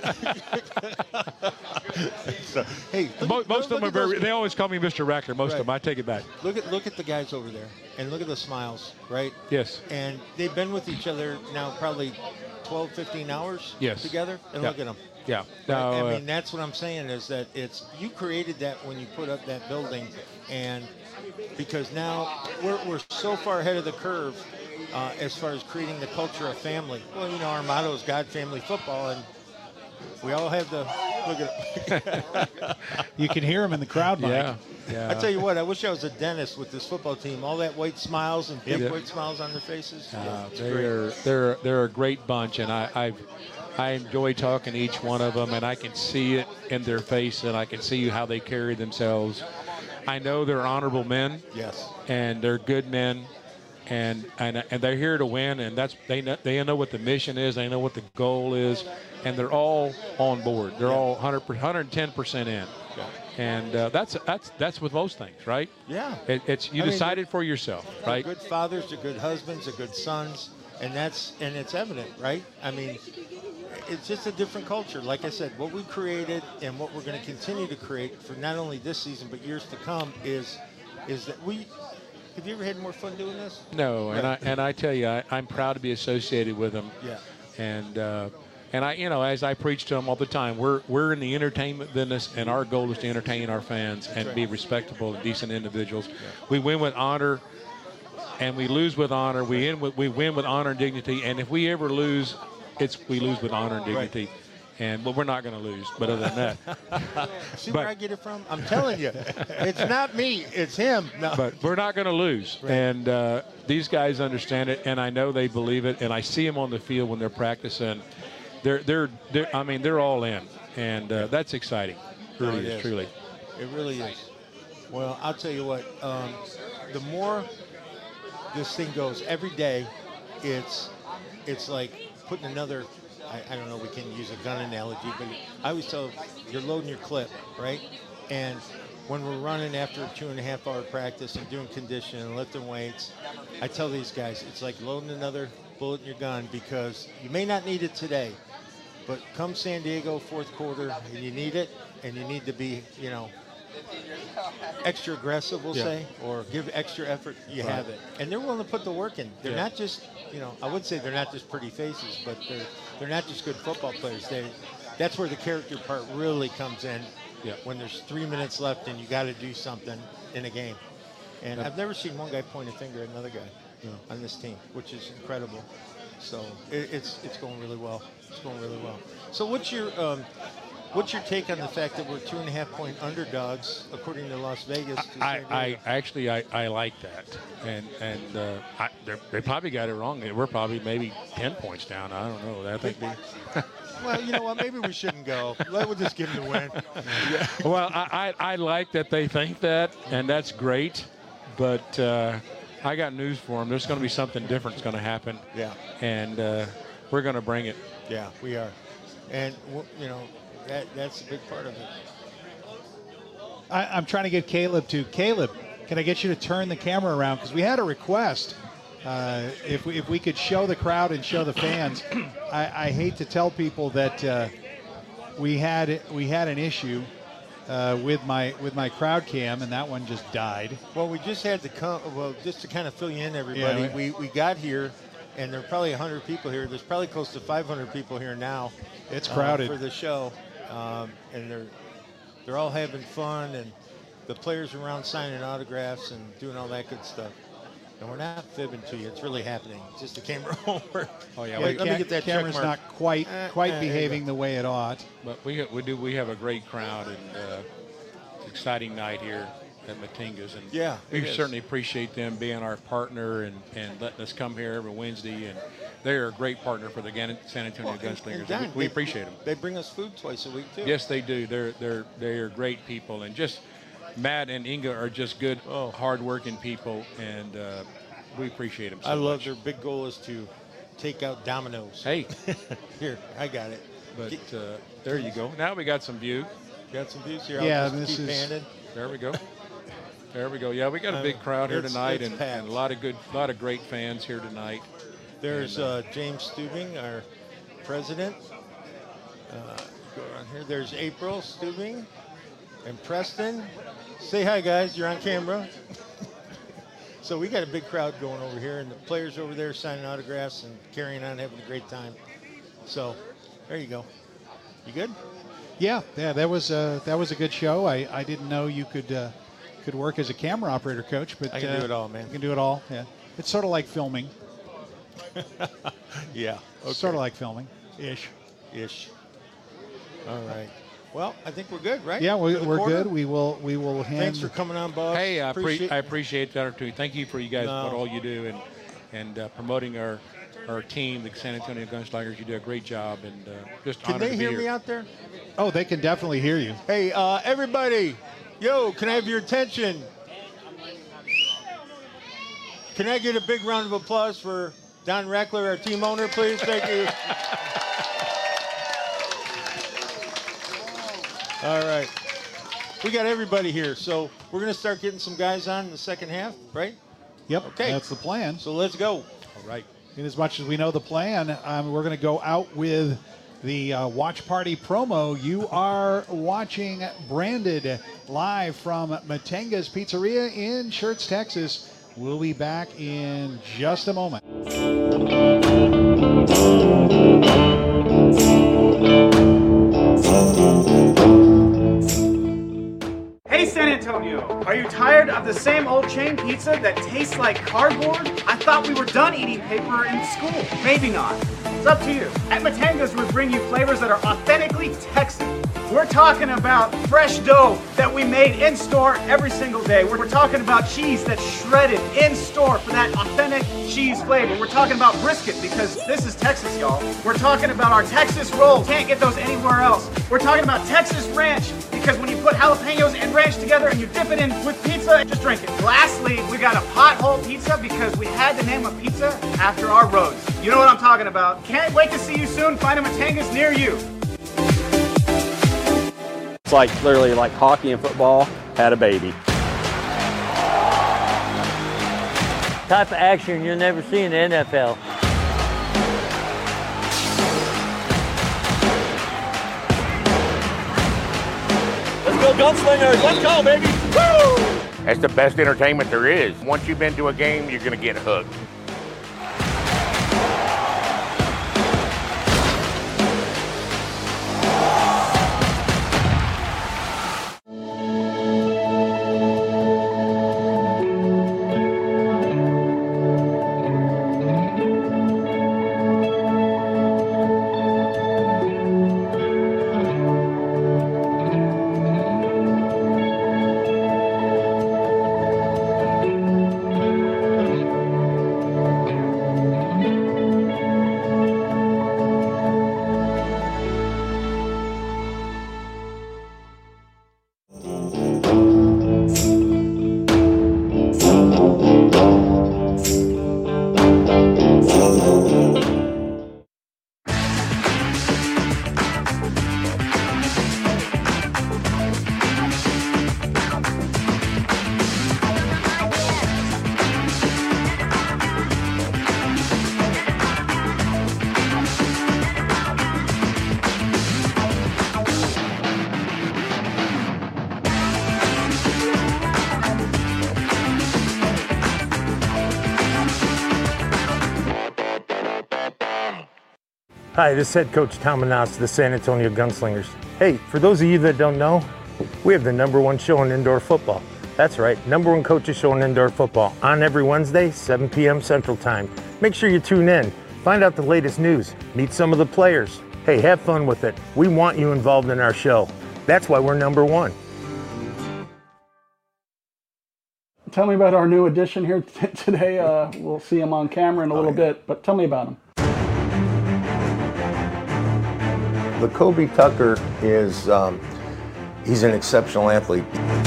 so, hey, look, most, most look of them are those, very. They always call me Mister Rackler. Most right. of them. I take it back. Look at look at the guys over there, and look at the smiles, right? Yes. And they've been with each other now probably twelve, fifteen hours yes. together, and yeah. look at them. Yeah. Right? No, I uh, mean, that's what I'm saying is that it's you created that when you put up that building, and because now we're we're so far ahead of the curve. Uh, as far as creating the culture of family. Well, you know, our motto is God, family, football, and we all have the, look at it. You can hear him in the crowd, Mike. Yeah, yeah. I tell you what, I wish I was a dentist with this football team. All that white smiles and big yeah. white smiles on their faces. Uh, yeah, they're, they're, they're a great bunch, and I, I, I enjoy talking to each one of them, and I can see it in their face, and I can see how they carry themselves. I know they're honorable men. Yes. And they're good men. And, and and they're here to win, and that's they know, they know what the mission is, they know what the goal is, and they're all on board. They're yeah. all one hundred, one hundred ten percent in. Yeah. And uh, that's that's that's with most things, right? Yeah. It, it's you I decided mean, for yourself, right? They're good fathers, they're good husbands, they're good sons, and that's and it's evident, right? I mean, it's just a different culture. Like I said, what we created and what we're going to continue to create for not only this season but years to come is is that we. Have you ever had more fun doing this? No, and I and I tell you, I, I'm proud to be associated with them. Yeah. And uh, and I, you know, as I preach to them all the time, we're we're in the entertainment business, and our goal is to entertain our fans and right. be respectable and decent individuals. Yeah. We win with honor, and we lose with honor. We in with, we win with honor and dignity. And if we ever lose, it's we lose with honor and dignity. Right. And but we're not going to lose. But other than that, see but, where I get it from? I'm telling you, it's not me, it's him. No. But we're not going to lose. Right. And uh, these guys understand it, and I know they believe it. And I see them on the field when they're practicing. They're they're, they're I mean they're all in, and uh, that's exciting. It really no, it is, is, truly. It really is. Well, I'll tell you what. Um, the more this thing goes, every day, it's it's like putting another. I, I don't know, we can use a gun analogy, but I always tell you're loading your clip, right? And when we're running after a two and a half hour practice and doing conditioning and lifting weights, I tell these guys, it's like loading another bullet in your gun because you may not need it today, but come San Diego fourth quarter and you need it and you need to be, you know, extra aggressive, we'll yeah. say, or give extra effort, you right. have it. And they're willing to put the work in. They're yeah. not just, you know, I would say they're not just pretty faces, but they're they're not just good football players. They, that's where the character part really comes in. Yeah. When there's three minutes left and you got to do something in a game. And yeah. I've never seen one guy point a finger at another guy yeah. on this team, which is incredible. So it, it's it's going really well. It's going really well. So what's your um, What's your take on the fact that we're two and a half point underdogs, according to Las Vegas? To I, I actually I, I like that, and and uh, I, they probably got it wrong. We're probably maybe ten points down. I don't know. I think. They, well, you know what? Maybe we shouldn't go. Let we'll just give them the win. Yeah. Well, I, I I like that they think that, and that's great. But uh, I got news for them. There's going to be something different that's going to happen. Yeah. And uh, we're going to bring it. Yeah, we are. And you know. That, that's a big part of it. I, I'm trying to get Caleb to. Caleb, can I get you to turn the camera around? Because we had a request. Uh, if, we, if we could show the crowd and show the fans. I, I hate to tell people that uh, we had we had an issue uh, with my with my crowd cam, and that one just died. Well, we just had to come. Well, just to kind of fill you in, everybody. Yeah, we we got here, and there are probably one hundred people here. There's probably close to five hundred people here now. It's crowded uh, for the show. Um, and they're they're all having fun, and the players are around signing autographs and doing all that good stuff. And we're not fibbing to you; it's really happening. It's just the camera won't work. Oh yeah, yeah let me get that camera's not quite uh, quite uh, behaving the way it ought. But we we do we have a great crowd and uh, exciting night here at Matinga's, and yeah, we certainly appreciate them being our partner and, and letting us come here every Wednesday. And they are a great partner for the San Antonio well, Gunslingers. And Don, we, we they, appreciate them. They bring us food twice a week too. Yes, they do. They're they're they are great people, and just Matt and Inga are just good, oh. hard-working people, and uh, we appreciate them. So I love much. Their big goal is to take out Domino's. Hey, here I got it. But uh, there you go. Now we got some view. Got some views here. Yeah, I'll this keep is. Handed. There we go. There we go. Yeah, we got a big crowd here it's, tonight, it's and, and a lot of good, a lot of great fans here tonight. There's uh, James Stubing, our president. Uh, go around here. There's April Stubing and Preston. Say hi, guys. You're on camera. So we got a big crowd going over here, and the players over there signing autographs and carrying on, having a great time. So there you go. You good? Yeah, yeah. That was uh, that was a good show. I, I didn't know you could uh, could work as a camera operator, Coach, but I can uh, do it all, man. You can do it all. Yeah, it's sort of like filming. Yeah. Okay. Sort of like filming, ish. Ish. All right. Well, I think we're good, right? Yeah, we, For the we're quarter? good. We will we will hand. Thanks for coming on, Bob. Hey, I, pre- Appreciate- I appreciate the opportunity. Thank you for you guys, No. what all you do, and and uh, promoting our our team, the San Antonio Gunslingers. You do a great job, and uh, just Can honored they to be hear here. me out there? Oh, they can definitely hear you. Hey, uh, everybody. Yo, can I have your attention? Can I get a big round of applause for Don Reckler, our team owner, please? Thank you. All right. We got everybody here, so we're going to start getting some guys on in the second half, right? Yep. Okay. That's the plan. So let's go. All right. In as much as we know the plan, um, we're going to go out with the uh, Watch Party promo. You are watching Branded live from Matanga's Pizzeria in Schertz, Texas. We'll be back in just a moment. Hey San Antonio, are you tired of the same old chain pizza that tastes like cardboard? I thought we were done eating paper in school. Maybe not. It's up to you. At Matanga's, we bring you flavors that are authentically Texan. We're talking about fresh dough that we made in store every single day. We're, we're talking about cheese that's shredded in store for that authentic cheese flavor. We're talking about brisket because this is Texas, y'all. We're talking about our Texas rolls. Can't get those anywhere else. We're talking about Texas ranch because when you put jalapenos and ranch together and you dip it in with pizza, just drink it. Lastly, we got a pothole pizza because we had to name a pizza after our roads. You know what I'm talking about. Can't wait to see you soon. Find a Matanga's near you. It's like literally like hockey and football had a baby. Type of action you'll never see in the N F L. Let's go Gunslingers, let's go baby! Woo! That's the best entertainment there is. Once you've been to a game, you're gonna get hooked. Hi, this is head coach Tom Manas of the San Antonio Gunslingers. Hey, for those of you that don't know, we have the number one show in indoor football. That's right, number one coaches show in indoor football on every Wednesday, seven p.m. Central Time. Make sure you tune in, find out the latest news, meet some of the players. Hey, have fun with it. We want you involved in our show. That's why we're number one. Tell me about our new addition here t- today. Uh, we'll see him on camera in a little bit, but tell me about him. The Kobe Tucker is, um, he's an exceptional athlete.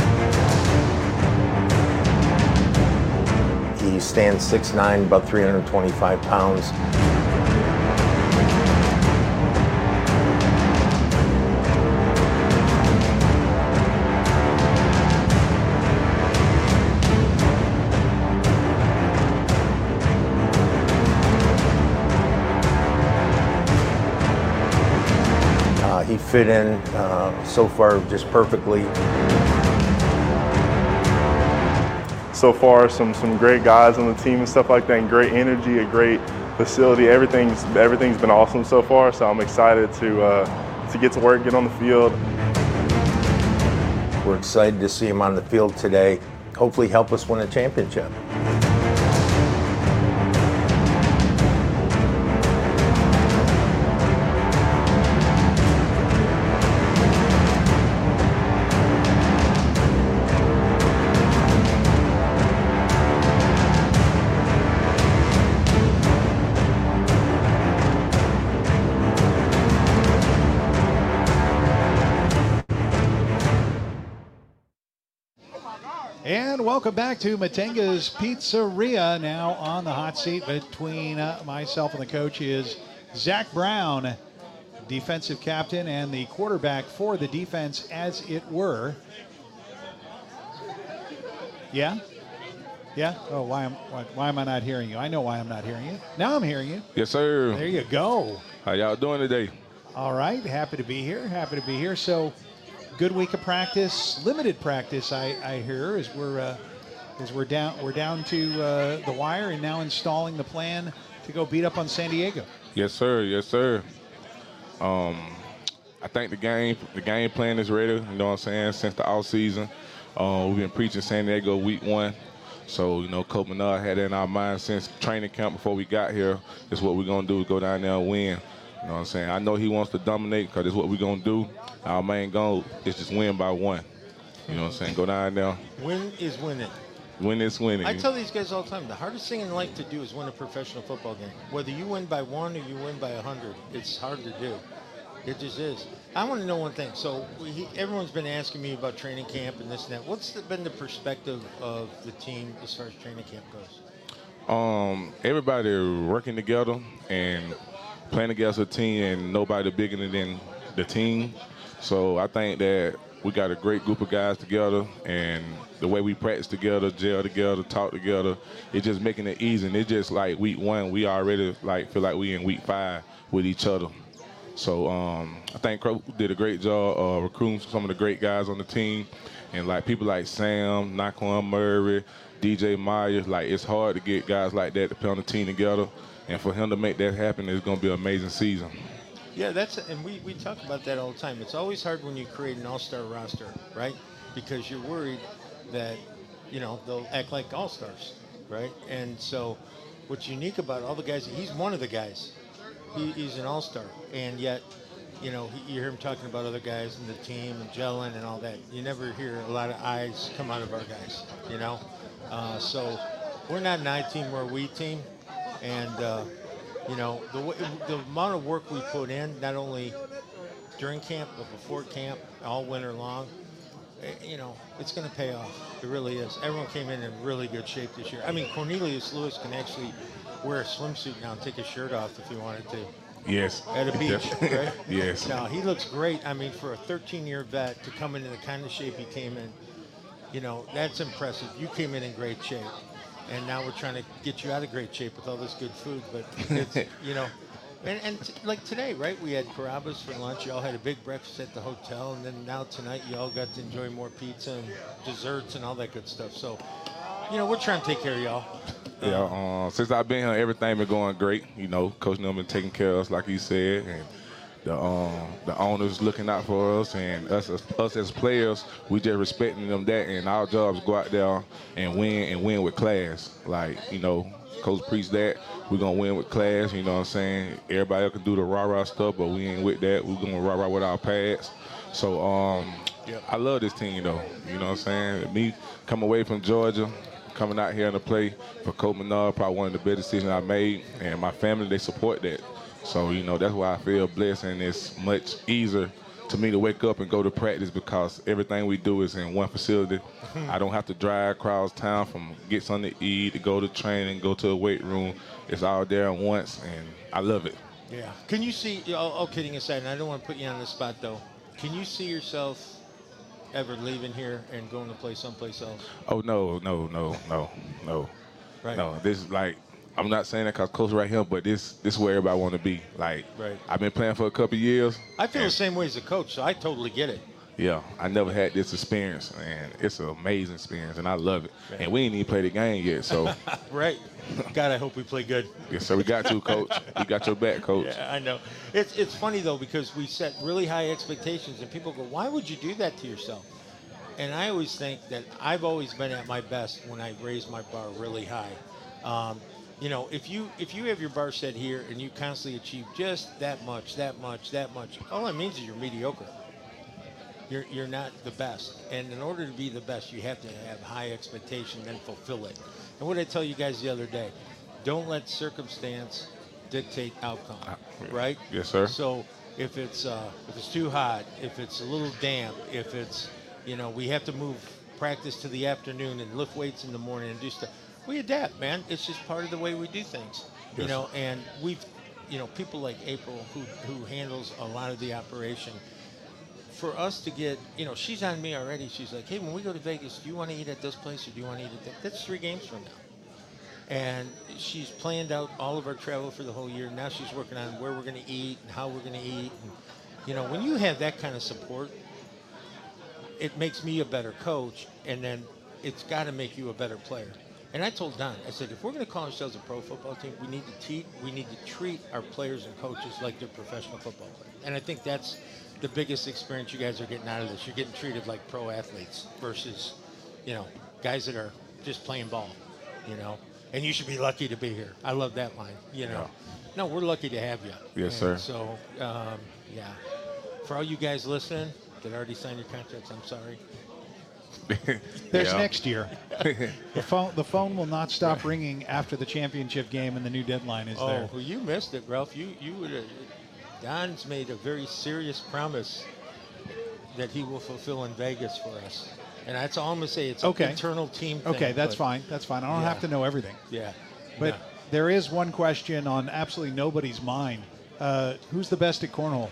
He stands six nine, about three hundred twenty-five pounds. Uh, he fit in uh, so far just perfectly. So far, some some great guys on the team and stuff like that, and great energy, a great facility. Everything's everything's been awesome so far. So I'm excited to uh, to get to work, get on the field. We're excited to see him on the field today. Hopefully, help us win a championship. And welcome back to Matenga's Pizzeria. Now on the hot seat between uh, myself and the coach is Zach Brown, defensive captain and the quarterback for the defense, as it were. Yeah? Yeah? Oh, why am why, why am I not hearing you? I know why I'm not hearing you. Now I'm hearing you. Yes, sir. There you go. How y'all doing today? All right. Happy to be here. Happy to be here. So, good week of practice, limited practice. I, I hear as we're uh, as we're down we're down to uh, the wire and now installing the plan to go beat up on San Diego. Yes, sir. Yes, sir. Um, I think the game the game plan is ready. You know what I'm saying? Since the off season, uh, we've been preaching San Diego week one. So you know, Coach Menard had it in our mind since training camp before we got here. That's what we're gonna do: is go down there and win. You know what I'm saying? I know he wants to dominate because that's what we're gonna do. Our main goal is just win by one. You know what I'm saying? Go down there. Win is winning. Win is winning. I tell these guys all the time, the hardest thing in life to do is win a professional football game. Whether you win by one or you win by a hundred, it's hard to do. It just is. I want to know one thing. So we, everyone's been asking me about training camp and this and that. What's the, been the perspective of the team as far as training camp goes? Um, everybody working together and playing against a team, and nobody bigger than the team. So I think that we got a great group of guys together, and the way we practice together, gel together, talk together, it's just making it easy. And it's just like week one, we already like feel like we in week five with each other. So um, I think Crow did a great job uh, recruiting some of the great guys on the team, and like people like Sam, Naquan Murray, D J Myers. Like it's hard to get guys like that to play on the team together, and for him to make that happen, it's going to be an amazing season. Yeah, that's and we, we talk about that all the time. It's always hard when you create an all-star roster, right? Because you're worried that, you know, they'll act like all-stars, right? And so what's unique about all the guys, he's one of the guys. He, he's an all-star. And yet, you know, he, you hear him talking about other guys in the team and gelling and all that. You never hear a lot of eyes come out of our guys, you know? Uh, so we're not an I team, we're a we team. And, uh, you know, the, the amount of work we put in, not only during camp, but before camp, all winter long, you know, it's going to pay off. It really is. Everyone came in in really good shape this year. I mean, Cornelius Lewis can actually wear a swimsuit now and take his shirt off if he wanted to. Yes. At a beach, right? Yes. Now, he looks great. I mean, for a thirteen-year vet to come in in the kind of shape he came in, you know, that's impressive. You came in in great shape. And now we're trying to get you out of great shape with all this good food. But, it's, you know, and, and t- like today, right, we had Carrabba's for lunch. You all had a big breakfast at the hotel. And then now tonight you all got to enjoy more pizza and desserts and all that good stuff. So, you know, we're trying to take care of y'all. Yeah, uh, since I've been here, everything been going great. You know, Coach Neal been taking care of us, like he said. And the um, the owners looking out for us, and us as, us as players, we just respecting them that, and our job is go out there and win and win with class. Like, you know, Coach preached that. We're going to win with class, you know what I'm saying? Everybody else can do the rah-rah stuff, but we ain't with that. We're going to rah-rah with our pads. So um, yeah, I love this team, though. You know what I'm saying? Me coming away from Georgia, coming out here to play for Coach Menard, probably one of the best decisions I made, and my family, they support that. So, you know, that's why I feel blessed, and it's much easier to me to wake up and go to practice because everything we do is in one facility. Mm-hmm. I don't have to drive across town from get something to eat, to go to training, go to a weight room. It's all there at once, and I love it. Yeah. Can you see, all, all kidding aside, and I don't want to put you on the spot, though, can you see yourself ever leaving here and going to play someplace else? Oh, no, no, no, no, no. Right. No, this is like, I'm not saying that because Coach right here, but this this is where everybody want to be. Like, Right. I've been playing for a couple of years. I feel the same way as a coach, so I totally get it. Yeah, I never had this experience, and it's an amazing experience, and I love it. Right. And we ain't even played the game yet, so. Right. God, I hope we play good. Yes, sir. We got to, Coach. We got your back, Coach. Yeah, I know. It's it's funny though because we set really high expectations, and people go, "Why would you do that to yourself?" And I always think that I've always been at my best when I raise my bar really high. Um, you know, if you if you have your bar set here and you constantly achieve just that much, that much, that much, all it means is you're mediocre. You're you're not the best, and in order to be the best, you have to have high expectation and fulfill it. And what did I tell you guys the other day? Don't let circumstance dictate outcome, right? Yes, sir. So if it's uh, if it's too hot, if it's a little damp, if it's, you know, we have to move practice to the afternoon and lift weights in the morning and do stuff, we adapt, man. It's just part of the way we do things, you Yes. know. And we've, you know, people like April who who handles a lot of the operation. For us to get, you know, she's on me already. She's like, hey, when we go to Vegas, do you want to eat at this place or do you want to eat at that? That's three games from now. And she's planned out all of our travel for the whole year. Now she's working on where we're going to eat and how we're going to eat. And, you know, when you have that kind of support, it makes me a better coach, and then it's got to make you a better player. And I told Don, I said, if we're going to call ourselves a pro football team, we need to te- we need to treat our players and coaches like they're professional football players. And I think that's the biggest experience you guys are getting out of this. You're getting treated like pro athletes versus, you know, guys that are just playing ball, you know. And you should be lucky to be here. I love that line, you know. Yeah. No, we're lucky to have you. Yes, and sir. So, um, yeah. For all you guys listening that already signed your contracts, I'm sorry. There's Yeah. next year. the phone the phone will not stop ringing after the championship game and the new deadline is oh, there. well, you missed it, Ralph. You you would have. Don's made a very serious promise that he will fulfill in Vegas for us, and that's all I'm gonna say. It's Okay. an internal team thing. Okay, that's but- fine. That's fine. I don't Yeah. have to know everything. Yeah. But Yeah. there is one question on absolutely nobody's mind. Uh, who's the best at cornhole?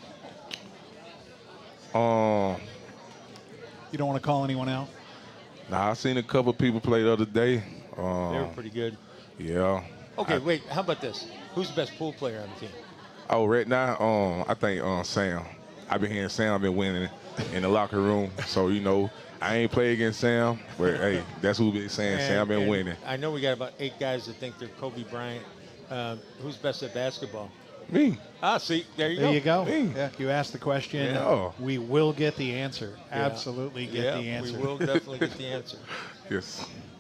Um, You don't want to call anyone out? Nah, I seen a couple people play the other day. Um, They were pretty good. Yeah. Okay, I- wait. How about this? Who's the best pool player on the team? Oh, right now, um, I think um, Sam. I've been hearing Sam been winning in the locker room. So, you know, I ain't played against Sam, but hey, that's who been saying And- Sam been and winning. I know we got about eight guys that think they're Kobe Bryant. Um, who's best at basketball? Me. Ah, see, there you There go. you go. Me. Yeah, you asked the question. Yeah. We will get the answer. Yeah. Absolutely get Yeah, the answer. we will definitely get the answer. Yes.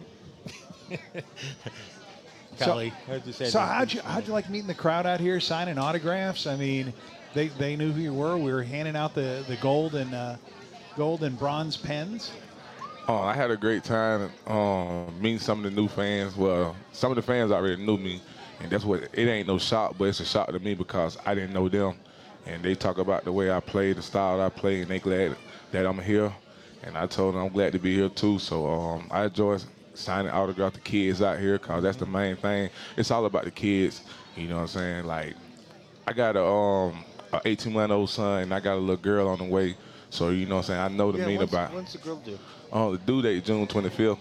Golly, I just had So to- how'd you how'd you like meeting the crowd out here, signing autographs? I mean, they they knew who you were. We were handing out the the gold and uh, gold and bronze pens. Oh, I had a great time um, meeting some of the new fans. Well, some of the fans already knew me, and that's what, it ain't no shock, but it's a shock to me because I didn't know them. And they talk about the way I play, the style I play, and they glad that I'm here. And I told them I'm glad to be here too. So um, I enjoy signing autograph the kids out here because that's the main thing. It's all about the kids, you know what I'm saying? Like, I got a um a eighteen-month-old son, and I got a little girl on the way. So, you know what I'm saying? I know the yeah, mean when's, about. When's the girl due? Oh, the due date June twenty-fifth.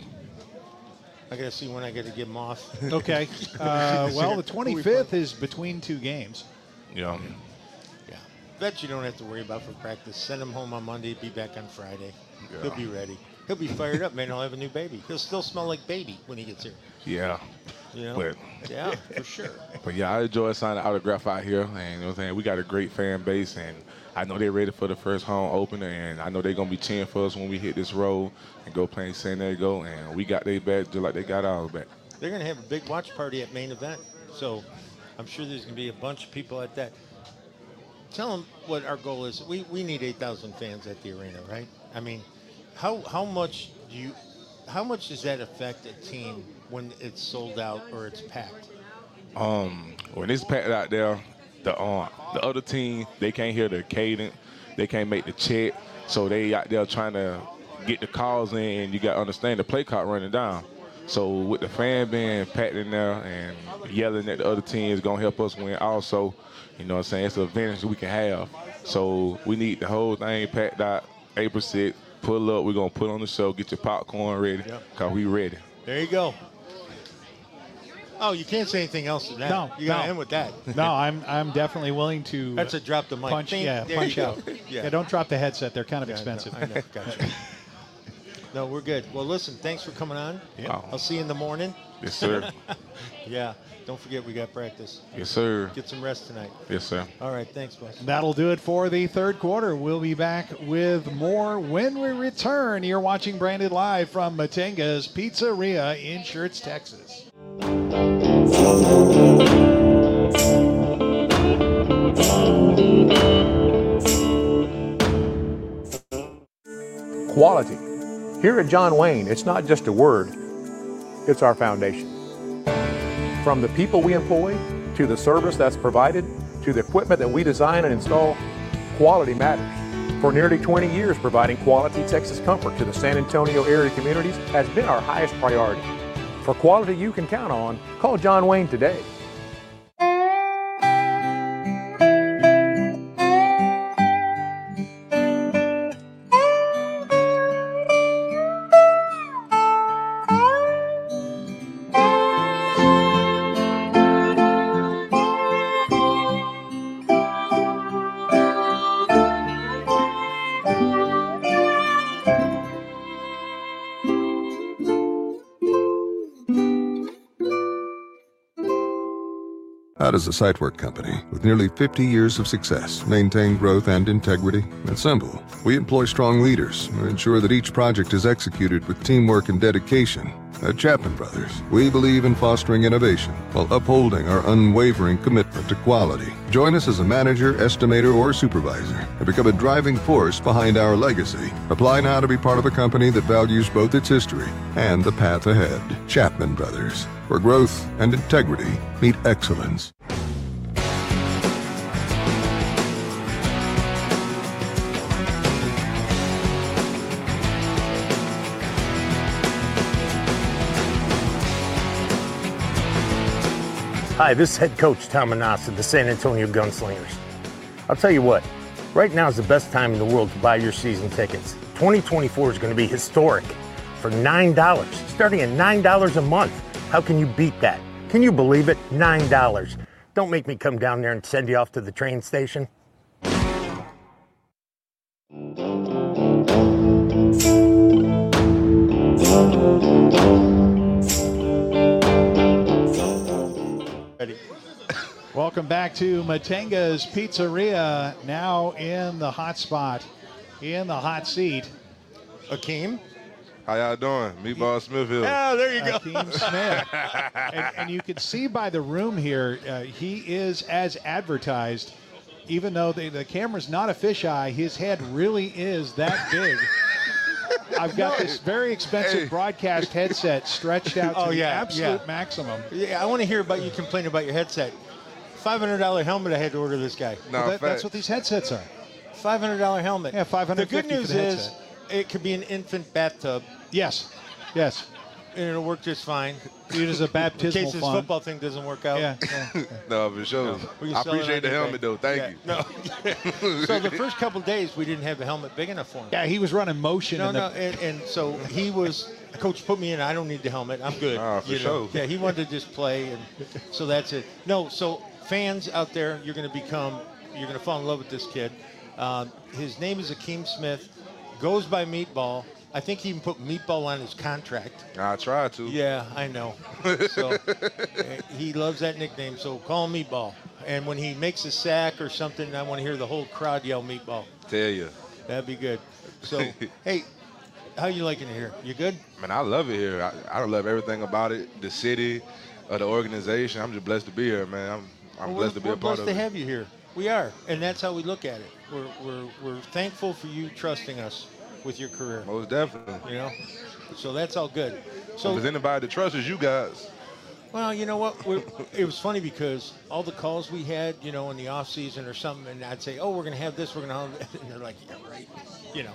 I gotta see when I gotta get them off. Okay. Uh, well, the twenty-fifth is between two games. Yeah. Yeah. Bet you don't have to worry about for practice. Send him home on Monday. Be back on Friday. Yeah. He'll be ready. He'll be fired up, man. He'll have a new baby. He'll still smell like baby when he gets here. Yeah. You know? But, Yeah, for sure. but yeah, I enjoy signing autograph out here, and you know what I'm saying? We got a great fan base, and I know they're ready for the first home opener, and I know they're gonna be cheering for us when we hit this road and go play in San Diego, and we got their back just like they got ours back. They're gonna have a big watch party at main event, so I'm sure there's gonna be a bunch of people at that. Tell them what our goal is. We we need eight thousand fans at the arena, right? I mean, how how much do you, how much does that affect a team when it's sold out or it's packed? Um, when it's packed out there, the um, the other team, they can't hear the cadence, they can't make the check, so they out there trying to get the calls in, and you got to understand the play clock running down. So with the fan being packed in there and yelling at the other team is going to help us win also. You know what I'm saying? It's an advantage we can have. So we need the whole thing packed out, April sixth, pull up, we're going to put on the show, get your popcorn ready, because we ready. There you go. Oh, you can't say anything else than that. No, you got to no. end with that. No, I'm I'm definitely willing to. That's a drop the mic. Punch, Bing, yeah, there punch you out. go. Yeah. Yeah. don't drop the headset. They're kind of Yeah, expensive. I know. I know. Gotcha. No, we're good. Well, listen, thanks for coming on. Yeah. I'll see you in the morning. Yes, sir. Yeah. Don't forget we got practice. Yes, sir. Get some rest tonight. Yes, sir. All right. Thanks, boss. That'll do it for the third quarter. We'll be back with more when we return. You're watching Branded live from Matenga's Pizzeria in Schertz, Texas. Quality. Here at John Wayne, it's not just a word, it's our foundation. From the people we employ, to the service that's provided, to the equipment that we design and install, quality matters. For nearly twenty years, providing quality Texas comfort to the San Antonio area communities has been our highest priority. For quality you can count on, call John Wayne today. How does a site work company with nearly fifty years of success maintain growth and integrity? It's simple. We employ strong leaders who ensure that each project is executed with teamwork and dedication. At Chapman Brothers, we believe in fostering innovation while upholding our unwavering commitment to quality. Join us as a manager, estimator, or supervisor and become a driving force behind our legacy. Apply now to be part of a company that values both its history and the path ahead. Chapman Brothers, where growth and integrity meet excellence. Hi, this is head coach Tom Manassa of the San Antonio Gunslingers. I'll tell you what, right now is the best time in the world to buy your season tickets. twenty twenty-four is going to be historic. For nine dollars, starting at nine dollars a month. How can you beat that? Can you believe it? nine dollars. Don't make me come down there and send you off to the train station. Ready. Welcome back to Matenga's Pizzeria, now in the hot spot, in the hot seat. Akeem? How y'all doing? Meatball Smithfield. Yeah, there you go. Akeem Smith. and, and you can see by the room here, uh, he is as advertised. Even though the, the camera's not a fisheye, his head really is that big. I've got this very expensive Hey. broadcast headset stretched out to Oh, the yeah, absolute yeah. maximum. Yeah, I want to hear about you complaining about your headset. five hundred dollars helmet I had to order this guy. Nah, Well, that- that's facts. what these headsets are. five hundred dollars helmet. Yeah, five hundred The good fifty news for the is headset. it could be an infant bathtub. Yes, yes. And it'll work just fine. It is a In baptismal case this font. football thing doesn't work out. Yeah, yeah. No, for sure. We can I sell it appreciate on the eBay. helmet, though. Thank Yeah, you. No. So the first couple days, we didn't have the helmet big enough for him. Yeah, he was running motion. No, in the, no, and, and so he was. Coach put me in. I don't need the helmet. I'm good. Ah, for you know? sure. Yeah, he wanted to just play, and so that's it. No, so fans out there, you're going to become, you're going to fall in love with this kid. Um, his name is Akeem Smith. Goes by Meatball. I think he even put Meatball on his contract. I tried to. Yeah, I know. So uh, he loves that nickname. So call him Meatball. And when he makes a sack or something, I want to hear the whole crowd yell Meatball. Tell you. That'd be good. So, hey, how you liking it here? You good? Man, I love it here. I, I love everything about it. The city, uh, the organization. I'm just blessed to be here, man. I'm, I'm Well, blessed to be we're a part blessed of to it. have you here. We are, and that's how we look at it. We're we're we're thankful for you trusting us with your career. Most definitely. You know, so that's all good. So So if there's anybody that trusts us, you guys. well, you know what? We're, it was funny because all the calls we had, you know, in the off season or something, and I'd say, "Oh, we're gonna have this, we're gonna have," that. And they're like, "Yeah, right," you know.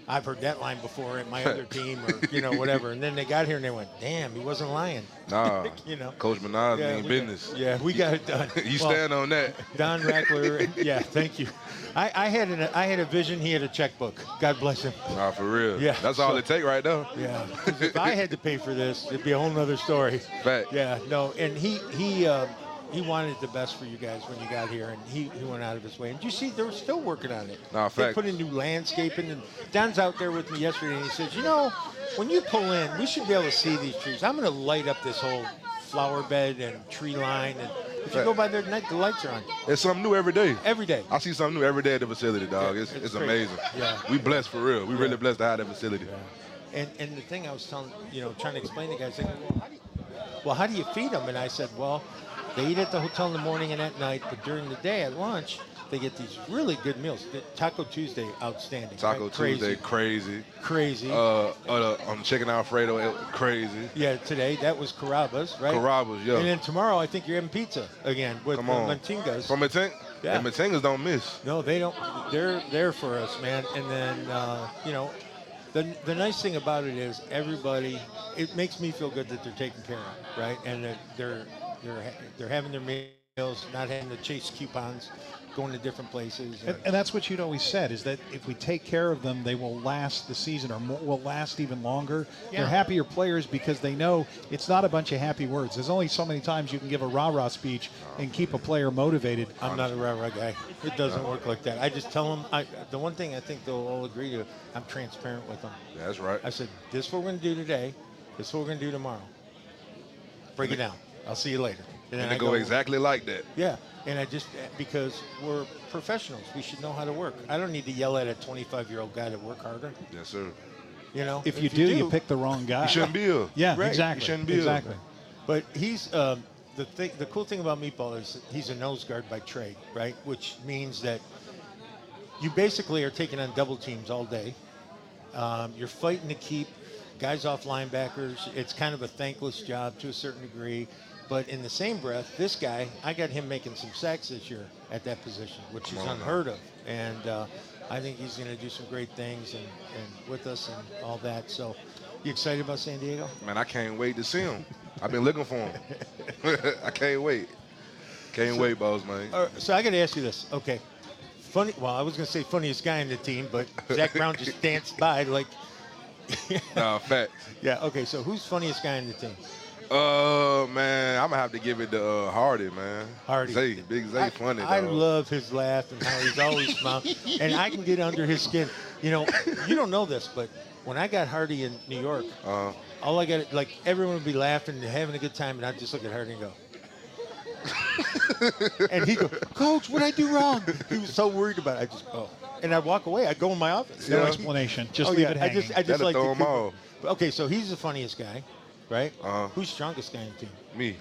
I've heard that line before at my other team, or you know, whatever. And then they got here and they went, "Damn, he wasn't lying." Nah, you know, Coach Minaj Yeah, mean we business. got- yeah, we got it done. you Well, stand on that. Don Rackler, yeah, thank you. I, I had an, I had a vision. He had a checkbook. God bless him. Nah, for real. Yeah, That's all so- it take right there. Yeah. 'Cause if I had to pay for this, it'd be a whole nother story. Fact. Yeah. No. And he he uh, he wanted the best for you guys when you got here, and he, he went out of his way. And you see, they were still working on it. Nah, they fact. put in new landscaping, and Don's out there with me yesterday, and he says, you know, when you pull in, we should be able to see these trees. I'm going to light up this whole flower bed and tree line, and if you go by there tonight, the lights are on. It's something new every day. Every day. I see something new every day at the facility, dog. Yeah, it's it's it's crazy. amazing. Yeah. We blessed for real. We Yeah. really blessed to have that facility. And and the thing I was telling, you know, trying to explain to guys, like, well, how do you, well, how do you feed them? And I said, well, they eat at the hotel in the morning and at night, but during the day at lunch, they get these really good meals. The Taco Tuesday, outstanding. Taco right? Tuesday, Crazy. crazy. Crazy. Uh, uh, I'm checking Alfredo, it- crazy. Yeah, today that was Carrabba's, right? Carrabba's, yeah. And then tomorrow, I think you're having pizza again with Come uh, on. Mantingas. From Mating- Yeah. And Matingas don't miss. No, they don't. They're there for us, man. And then, uh, you know, the the nice thing about it is everybody. It makes me feel good that they're taken care of, right? And that they're they're ha- they're having their meals, not having to chase coupons, going to different places. And, and that's what you'd always said, is that if we take care of them, they will last the season, or more, will last even longer. Yeah. They're happier players because they know it's not a bunch of happy words. There's only so many times you can give a rah-rah speech and keep a player motivated. I'm not a rah-rah guy. It doesn't work like that. I just tell them. I, the one thing I think they'll all agree to, I'm transparent with them. Yeah, that's right. I said, this is what we're going to do today. This is what we're going to do tomorrow. Break it down. I'll see you later. And then they I go exactly like that. Yeah, and I just, because we're professionals, we should know how to work. I don't need to yell at a twenty-five-year-old guy to work harder. Yes, sir. You know, If you do, you pick the wrong guy. You shouldn't be here. Yeah, Right. exactly. You shouldn't be here. exactly. But he's um, the thing. The cool thing about Meatball is he's a nose guard by trade, right? Which means that you basically are taking on double teams all day. Um, you're fighting to keep guys off linebackers. It's kind of a thankless job to a certain degree. But in the same breath, this guy, I got him making some sacks this year at that position, which is Come on now. unheard of. And uh, I think he's going to do some great things and, and with us and all that. So, you excited about San Diego? Man, I can't wait to see him. I've been looking for him. I can't wait. Can't So- wait, boss, man. All right, so I got to ask you this. Okay. Funny. Well, I was going to say funniest guy in the team, but Zach Brown just danced by like. Nah, fact. Yeah. Okay. So who's funniest guy in the team? Uh, man, I'm gonna have to give it to uh, Hardy, man. Hardy. Zay, Big Zay, I, funny. I dog. love his laugh and how he's always smiling, and I can get under his skin. You know, you don't know this, but when I got Hardy in New York, Uh, all I got, like, everyone would be laughing and having a good time, and I'd just look at Hardy and go. And he'd go, Coach, what'd I do wrong? He was so worried about it. I just go. And I'd walk away. I'd go in my office. No You know? explanation. Just Oh, leave yeah, it I hanging. just, I just That'll like throw to him keep- off. Okay, so he's the funniest guy, right? Uh-huh. Who's the strongest guy in the team? Me.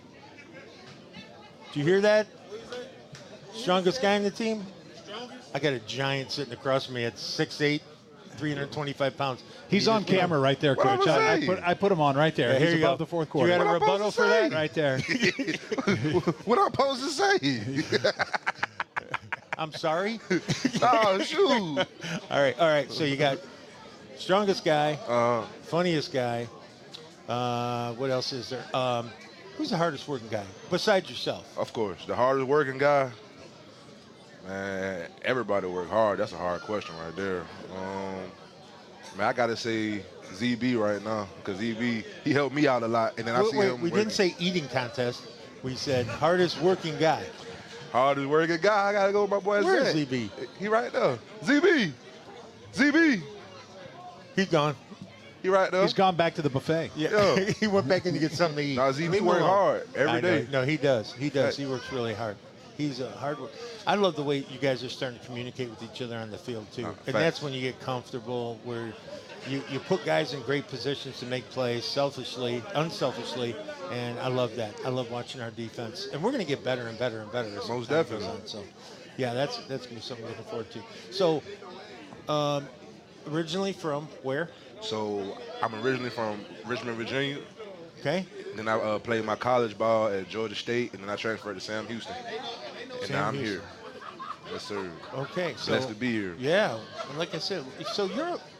Do you hear that? Strongest guy in the team? I got a giant sitting across from me at six eight, three hundred twenty-five pounds. He's He on just, you know- camera right there, What Coach. I'm I, I saying? put I put him on right there. Yeah, here He's you above go. the fourth You quarter. got a What I'm rebuttal supposed for to that? Right there. What I'm supposed to say? I'm sorry. Oh, shoot. All right, all right. So you got strongest guy, Uh, funniest guy. Uh, what else is there? Um, who's the hardest working guy besides yourself? of course, the hardest working guy. Man, everybody work hard. That's a hard question right there. Um, man, I gotta say Z B right now because Z B he helped me out a lot, and then I Wait, see wait, him. we working. didn't say eating contest. We said hardest working guy. hardest working guy. I gotta go with my boy Where's Zach. Z B? He right there. Z B. Z B. He's gone. He right there. He's gone back to the buffet. Yeah, Yo. he went back in to get something to eat. Nah, Z B Leave him work alone. hard every I know. day. No, he does. He does. Hey. He works really hard. He's a hard work. I love the way you guys are starting to communicate with each other on the field too, Uh, and facts. that's when you get comfortable, where you, you put guys in great positions to make plays, selfishly, unselfishly, and I love that. I love watching our defense, and we're going to get better and better and better as Most time goes definitely. on. So, yeah, that's that's going to be something I'm looking forward to. So, um, originally from where? So I'm originally from Richmond, Virginia. Okay. Then I uh, played my college ball at Georgia State, and then I transferred to Sam Houston. And Sam now I'm Houston. here. Yes, sir. Okay. So Blessed to be here. Yeah, and like I said, so you're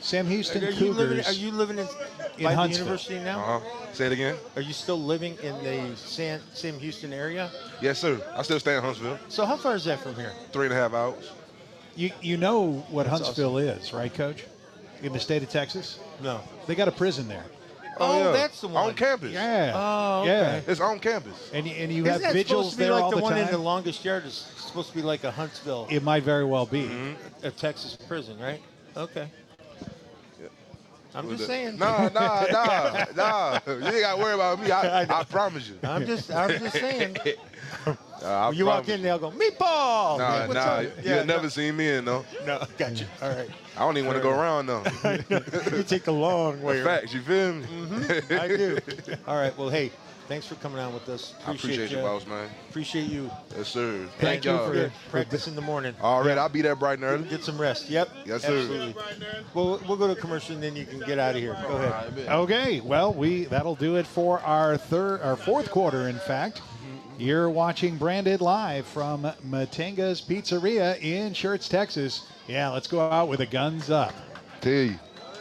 Sam Houston are you Cougars. Living, are you living in, in by the Huntsville. university now? Uh-huh. Say it again. Are you still living in the Sam, Sam Houston area? Yes, sir. I still stay in Huntsville. So how far is that from here? Three and a half hours. You you know what That's Huntsville is, right, Coach? In the state of Texas? No. They got a prison there. Oh, yeah. that's the one. On campus. Yeah. Oh, okay. Yeah. It's on campus. And, and you Isn't have that vigils supposed to be there like all the, the one time? in the longest yard is supposed to be like a Huntsville, It might very well be. a Texas prison, right? Okay. I'm just saying. Nah, nah, nah, nah. You ain't got to worry about me. I, I, promise you. I'm just, I'm just saying. Uh, I When you walk promise in, they'll go, meatball. Nah, Hey, what's nah. up? You'll Yeah, never no, seen me in, though. no, gotcha. All right. I don't even want to go around, though. You take the long way. Facts, you feel me? Mm-hmm, I do. All right. Well, hey, thanks for coming on with us. I appreciate you, boss, man. Appreciate you. Yes, sir. Thank, you y'all. for your practice in the morning. All right, I'll be there bright and early. Get some rest. Yep. Yes, sir. Absolutely. Well, we'll go to commercial and then you can get out of here. Go ahead. Okay, well, we that'll do it for our third, our fourth quarter. In fact, you're watching Branded live from Matenga's Pizzeria in Schertz, Texas. Yeah, let's go out with the guns up. Tell you.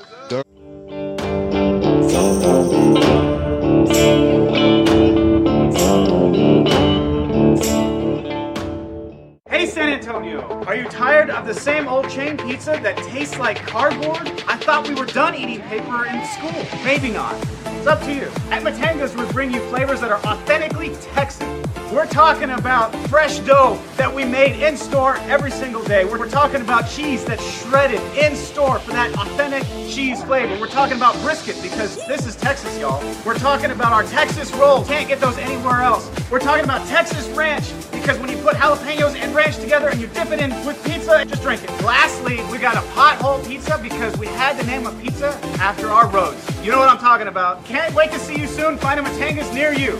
Hey San Antonio, are you tired of the same old chain pizza that tastes like cardboard? I thought we were done eating paper in school. Maybe not. It's up to you. At Matenga's, we bring you flavors that are authentically Texan. We're talking about fresh dough that we made in store every single day. We're talking about cheese that's shredded in store for that authentic cheese flavor. We're talking about brisket because this is Texas, y'all. We're talking about our Texas rolls. Can't get those anywhere else. We're talking about Texas ranch because when you put jalapenos and ranch together and you dip it in with pizza, just drink it. Lastly, we got a pothole pizza because we had to name a pizza after our roads. You know what I'm talking about. Can't wait to see you soon. Find a Matenga's near you.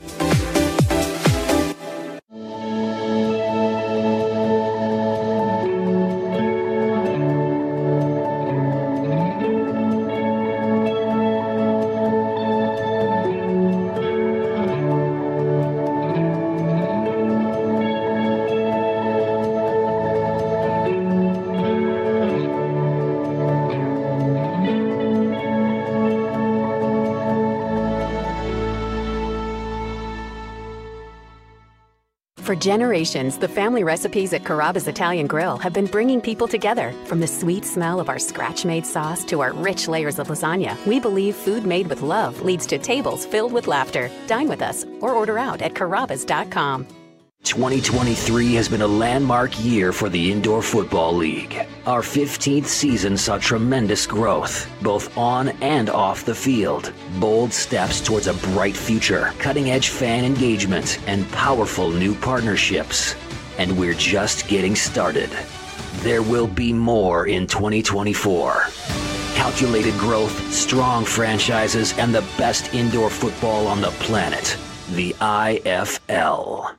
For generations, the family recipes at Carrabba's Italian Grill have been bringing people together. From the sweet smell of our scratch-made sauce to our rich layers of lasagna, we believe food made with love leads to tables filled with laughter. Dine with us or order out at carrabbas dot com. twenty twenty-three has been a landmark year for the Indoor Football League. Our fifteenth season saw tremendous growth, both on and off the field. Bold steps towards a bright future, cutting-edge fan engagement, and powerful new partnerships. And we're just getting started. There will be more in twenty twenty-four. Calculated growth, strong franchises, and the best indoor football on the planet. The I F L.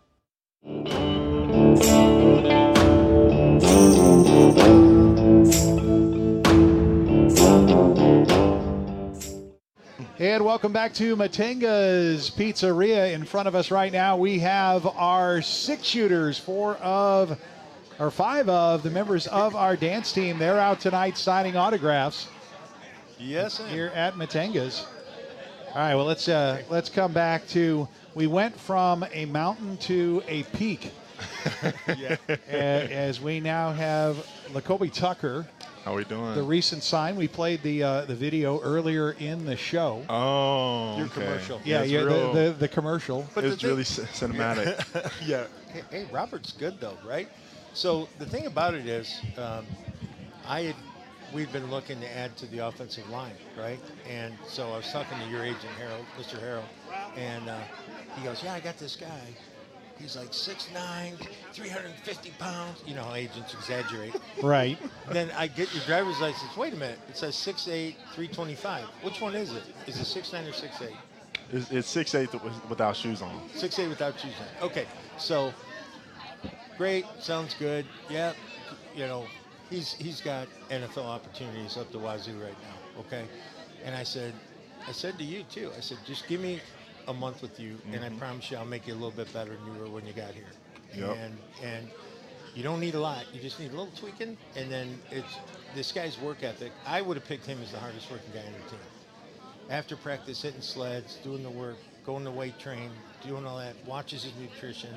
And welcome back to Matenga's Pizzeria. In front of us right now, we have our six shooters, four of, or five of the members of our dance team. They're out tonight signing autographs. Yes, here at Matenga's. All right, well, let's uh, let's come back to, we went from a mountain to a peak. Yeah. As we now have LaCoby Tucker. How we doing? The recent sign. We played the uh, the video earlier in the show. Oh, Your okay. commercial. Yeah, it's yeah, real- the, the the commercial. But it's the really thing- c- cinematic. Yeah. Hey, hey, Robert's good though, right? So the thing about it is, um, I had, we've been looking to add to the offensive line, right? And so I was talking to your agent, Harold, Mister Harold, and uh, he goes, "Yeah, I got this guy. He's like six nine, three hundred fifty pounds. You know how agents exaggerate. Right. Then I get your driver's license. Wait a minute. It says six eight, three twenty-five. Which one is it? Is it six nine or six eight? It's, it's six eight without shoes on. six eight without shoes on. Okay. So, great. Sounds good. Yeah. You know, he's he's got N F L opportunities up the wazoo right now. Okay. And I said, I said to you too, I said, just give me a month with you, mm-hmm. and I promise you I'll make you a little bit better than you were when you got here. Yep. And and You don't need a lot. You just need a little tweaking, and then it's this guy's work ethic. I would have picked him as the hardest working guy on the team. After practice, hitting sleds, doing the work, going to weight train, doing all that, watches his nutrition.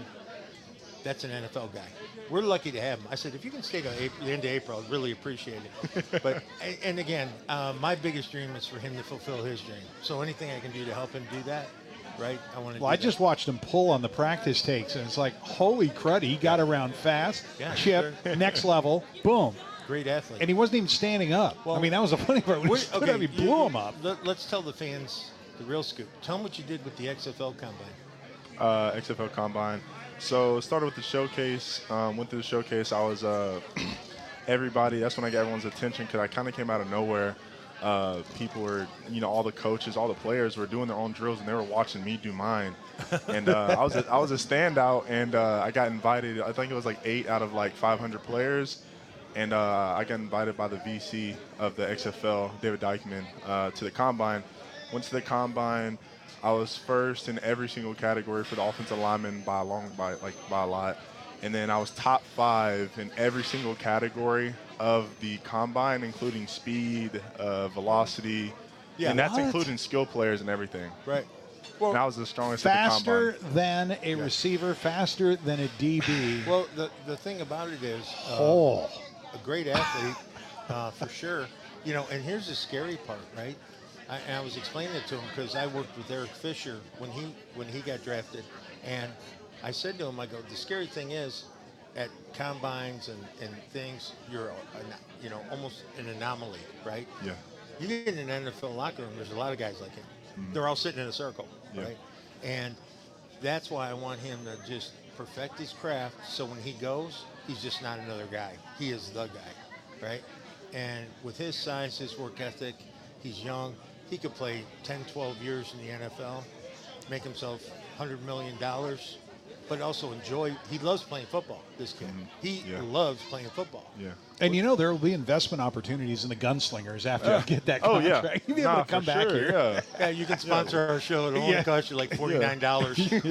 That's an N F L guy. We're lucky to have him. I said, if you can stay to April, the end of April, I'd really appreciate it. But and again, uh, my biggest dream is for him to fulfill his dream. So anything I can do to help him do that, right? I want to. Well, do I that. just watched him pull on the practice takes, and it's like, holy crud, he got around fast, Yeah, chip, sure. next level, boom. Great athlete. And he wasn't even standing up. I mean, that was the funny part. When he We're- stood up, he blew you- him up. Let, let's tell the fans the real scoop. Tell them what you did with the X F L Combine. uh, X F L Combine. So it started with the showcase. Um, went through the showcase. I was uh, everybody. That's when I got everyone's attention because I kind of came out of nowhere. Uh, people were, you know, all the coaches, all the players were doing their own drills, and they were watching me do mine. And uh, I was a, I was a standout, and uh, I got invited. I think it was like eight out of like five hundred players, and uh, I got invited by the V C of the X F L, David Dykman, uh, to the Combine. Went to the Combine. I was first in every single category for the offensive lineman by a long, by like by a lot, and then I was top five in every single category of the combine, including speed, uh, velocity, Yeah. and that's What? including skill players and everything. Right. and I was the strongest at the Faster combine. than a receiver, faster than a D B. Well, the the thing about it is, uh, Oh. a great athlete uh, for sure. You know, and here's the scary part, right? I, and I was explaining it to him because I worked with Eric Fisher when he when he got drafted, and I said to him, I go, the scary thing is, at combines and, and things, you're a, a- you know almost an anomaly, right? Yeah. You get in an N F L locker room, there's a lot of guys like him. Mhm. They're all sitting in a circle, Yeah. right? And that's why I want him to just perfect his craft so when he goes, he's just not another guy. He is the guy, right? And with his size, his work ethic, he's young. He could play ten, twelve years in the N F L, make himself one hundred million dollars, but also enjoy. He loves playing football, this kid. He Yeah. loves playing football. Yeah. And you know there will be investment opportunities in the Gunslingers after Yeah. you get that Oh, yeah. contract. You'll be able Nah, to come for back sure, here. yeah. Yeah, you can sponsor our show. It'll only cost you like forty-nine dollars. You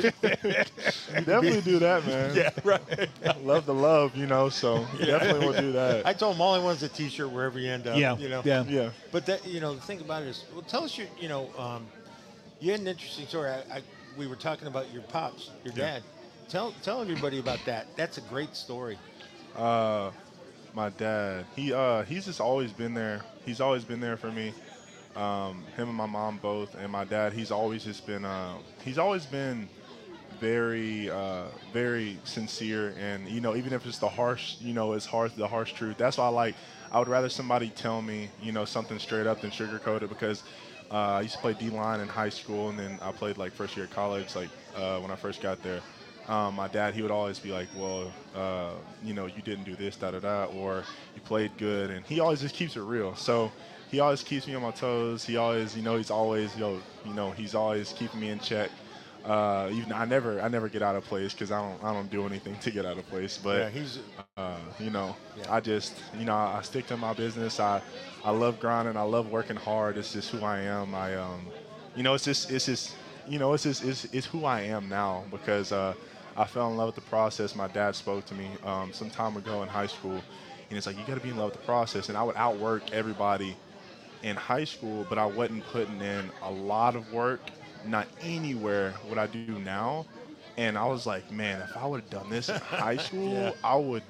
definitely do that, man. Yeah, right. Love the love, you know, so Yeah. definitely will do that. I told him all I want is a T-shirt wherever you end up. Yeah, you know. yeah. Yeah. But that, you know, the thing about it is, well, tell us your, you know, um, you had an interesting story. I, I, we were talking about your pops, your Yeah. dad. Tell tell everybody about that. That's a great story. Uh, my dad, he uh, he's just always been there. He's always been there for me. Um, him and my mom both, and my dad. He's always just been. Uh, he's always been very, uh, very sincere, and you know, even if it's the harsh, you know, it's harsh, the harsh truth. That's why I like. I would rather somebody tell me, you know, something straight up than sugarcoat it, because uh, I used to play D-line in high school, and then I played like first year of college, like uh, when I first got there. Um, my dad, he would always be like, well, uh, you know, you didn't do this, da da da, or you played good, and he always just keeps it real. So he always keeps me on my toes. He always, you know, he's always, you know, you know, he's always keeping me in check. Uh, even I never, I never get out of place because I don't, I don't do anything to get out of place. But Yeah, he's- uh, you know, Yeah. I just, you know, I stick to my business. I, I love grinding. I love working hard. It's just who I am. I, um, you know, it's just, it's just, you know, it's just, it's, it's who I am now because uh, I fell in love with the process. My dad spoke to me um, some time ago in high school, and it's like you got to be in love with the process. And I would outwork everybody in high school, but I wasn't putting in a lot of work, not anywhere what I do now. And I was like, man, if I would have done this in high school, Yeah. I would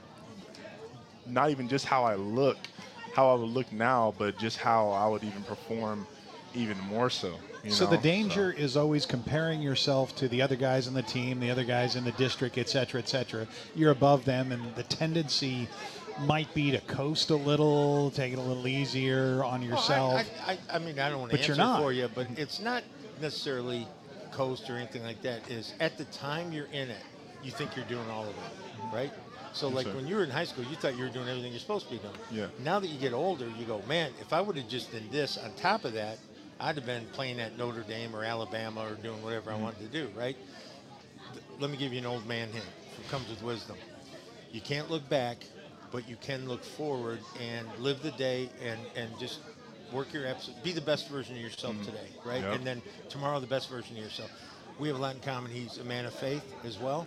not even just how I look, how I would look now, but just how I would even perform even more so. You So know? the danger is always comparing yourself to the other guys on the team, the other guys in the district, et cetera, et cetera. You're above them, and the tendency might be to coast a little, take it a little easier on Well, yourself. I, I, I mean, I don't want to But you're answer not. for you, but it's not necessarily coast or anything like that. Is at the time you're in it, you think you're doing all of it, right? So Yes, like sir. when you were in high school, you thought you were doing everything you're supposed to be doing. Yeah. Now that you get older, you go, man, if I would have just done this on top of that, I'd have been playing at Notre Dame or Alabama or doing whatever Mm-hmm. I wanted to do, right? Th- Let me give you an old man hint. It comes with wisdom. You can't look back, but you can look forward and live the day and, and just work your absolute, be the best version of yourself Mhm. today, right? Yep. And then tomorrow, the best version of yourself. We have a lot in common. He's a man of faith as well. Yeah.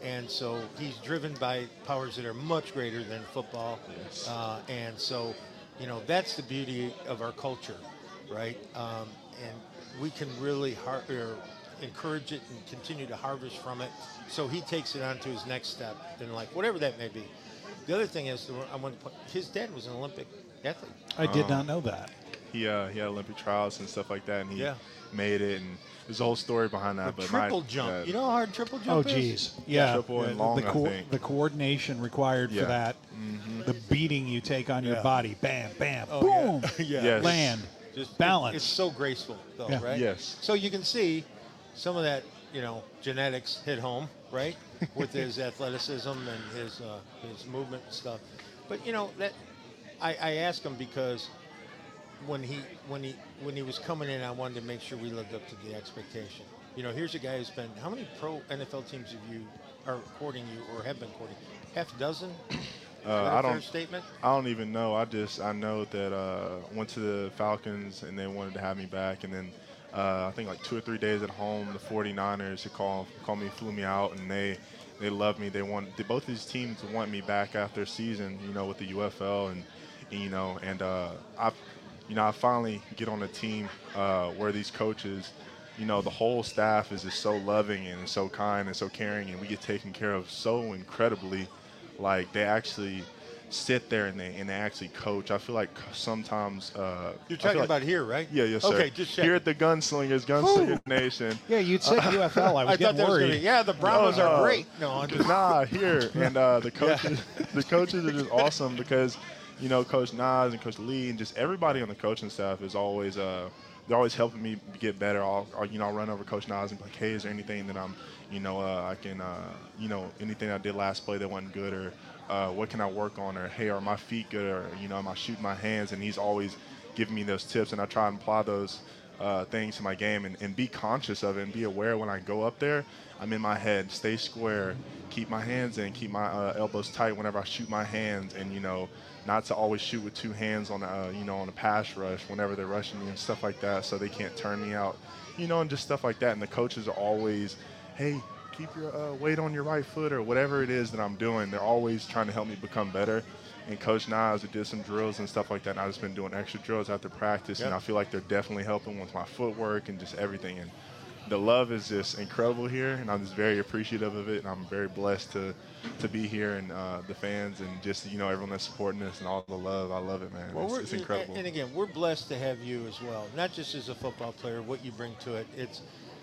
And so he's driven by powers that are much greater than football. Yes. Uh, and so, you know, that's the beauty of our culture, right? Um, and we can really har- er, encourage it and continue to harvest from it. So he takes it on to his next step, and like whatever that may be. The other thing is, I want to put, his dad was an Olympic athlete. I did Um, not know that. He uh, he had Olympic trials and stuff like that, and he Yeah. made it. And there's a whole story behind that. The but triple my, jump. uh, You know how hard triple Oh, jump is? geez. Yeah. triple and the, long, the, I co- think. the coordination required Yeah. for that, Mhm. the beating you take on your Yeah. body, bam, bam, Oh, boom, yeah. Yeah. Yes. land, Just balance. It's so graceful, though, Yeah. right? Yes. So you can see some of that, you know, genetics hit home, right, with his athleticism and his uh, his movement and stuff. But you know that I, I asked him because when he when he when he was coming in, I wanted to make sure we lived up to the expectation. You know, here's a guy who's been. How many pro N F L teams have you are courting you or have been courting? Half a dozen. Is Uh, that a I fair don't. statement? I don't even know. I just I know that uh, went to the Falcons and they wanted to have me back, and then uh, I think like two or three days at home, the 49ers they called called me, flew me out, and they they loved me. They want they, both these teams want me back after a season, you know, with the U F L, and, and you know, and uh, I, you know, I finally get on a team uh, where these coaches. You know, the whole staff is just so loving and so kind and so caring, and we get taken care of so incredibly. Like they actually sit there and they and they actually coach. I feel like sometimes uh, You're I feel talking like- about here, right? Yeah, yes, sir. Okay, just checking. here at the Gunslingers, Gunslinger Nation. Yeah, you'd said U F L. I was I thought getting that was worried. gonna be, yeah, the Brahmas No, are no. great. No, I'm just Nah, here and uh, the coaches, the coaches are just awesome because, you know, Coach Nas and Coach Lee and just everybody on the coaching staff is always uh, they're always helping me get better. I'll, I'll you know I'll run over Coach Nas and be like, hey, is there anything that I'm, you know, uh, I can, uh, you know, anything I did last play that wasn't good, or uh, what can I work on, or hey, are my feet good, or you know, am I shooting my hands? And he's always giving me those tips, and I try and apply those uh, things to my game and, and be conscious of it and be aware when I go up there. I'm in my head, stay square, keep my hands in, keep my uh, elbows tight whenever I shoot my hands, and you know, not to always shoot with two hands on a, you know, on a pass rush whenever they're rushing me and stuff like that, so they can't turn me out, you know, and just stuff like that. And the coaches are always, hey, keep your uh, weight on your right foot, or whatever it is that I'm doing. They're always trying to help me become better. And Coach Nas did some drills and stuff like that, and I've just been doing extra drills after practice, Yep. and I feel like they're definitely helping with my footwork and just everything. And the love is just incredible here, and I'm just very appreciative of it, and I'm very blessed to to be here, and uh, the fans and just, you know, everyone that's supporting us and all the love. I love it, man. Well, it's, we're, it's incredible. And again, we're blessed to have you as well. Not just as a football player, what you bring to it. It's,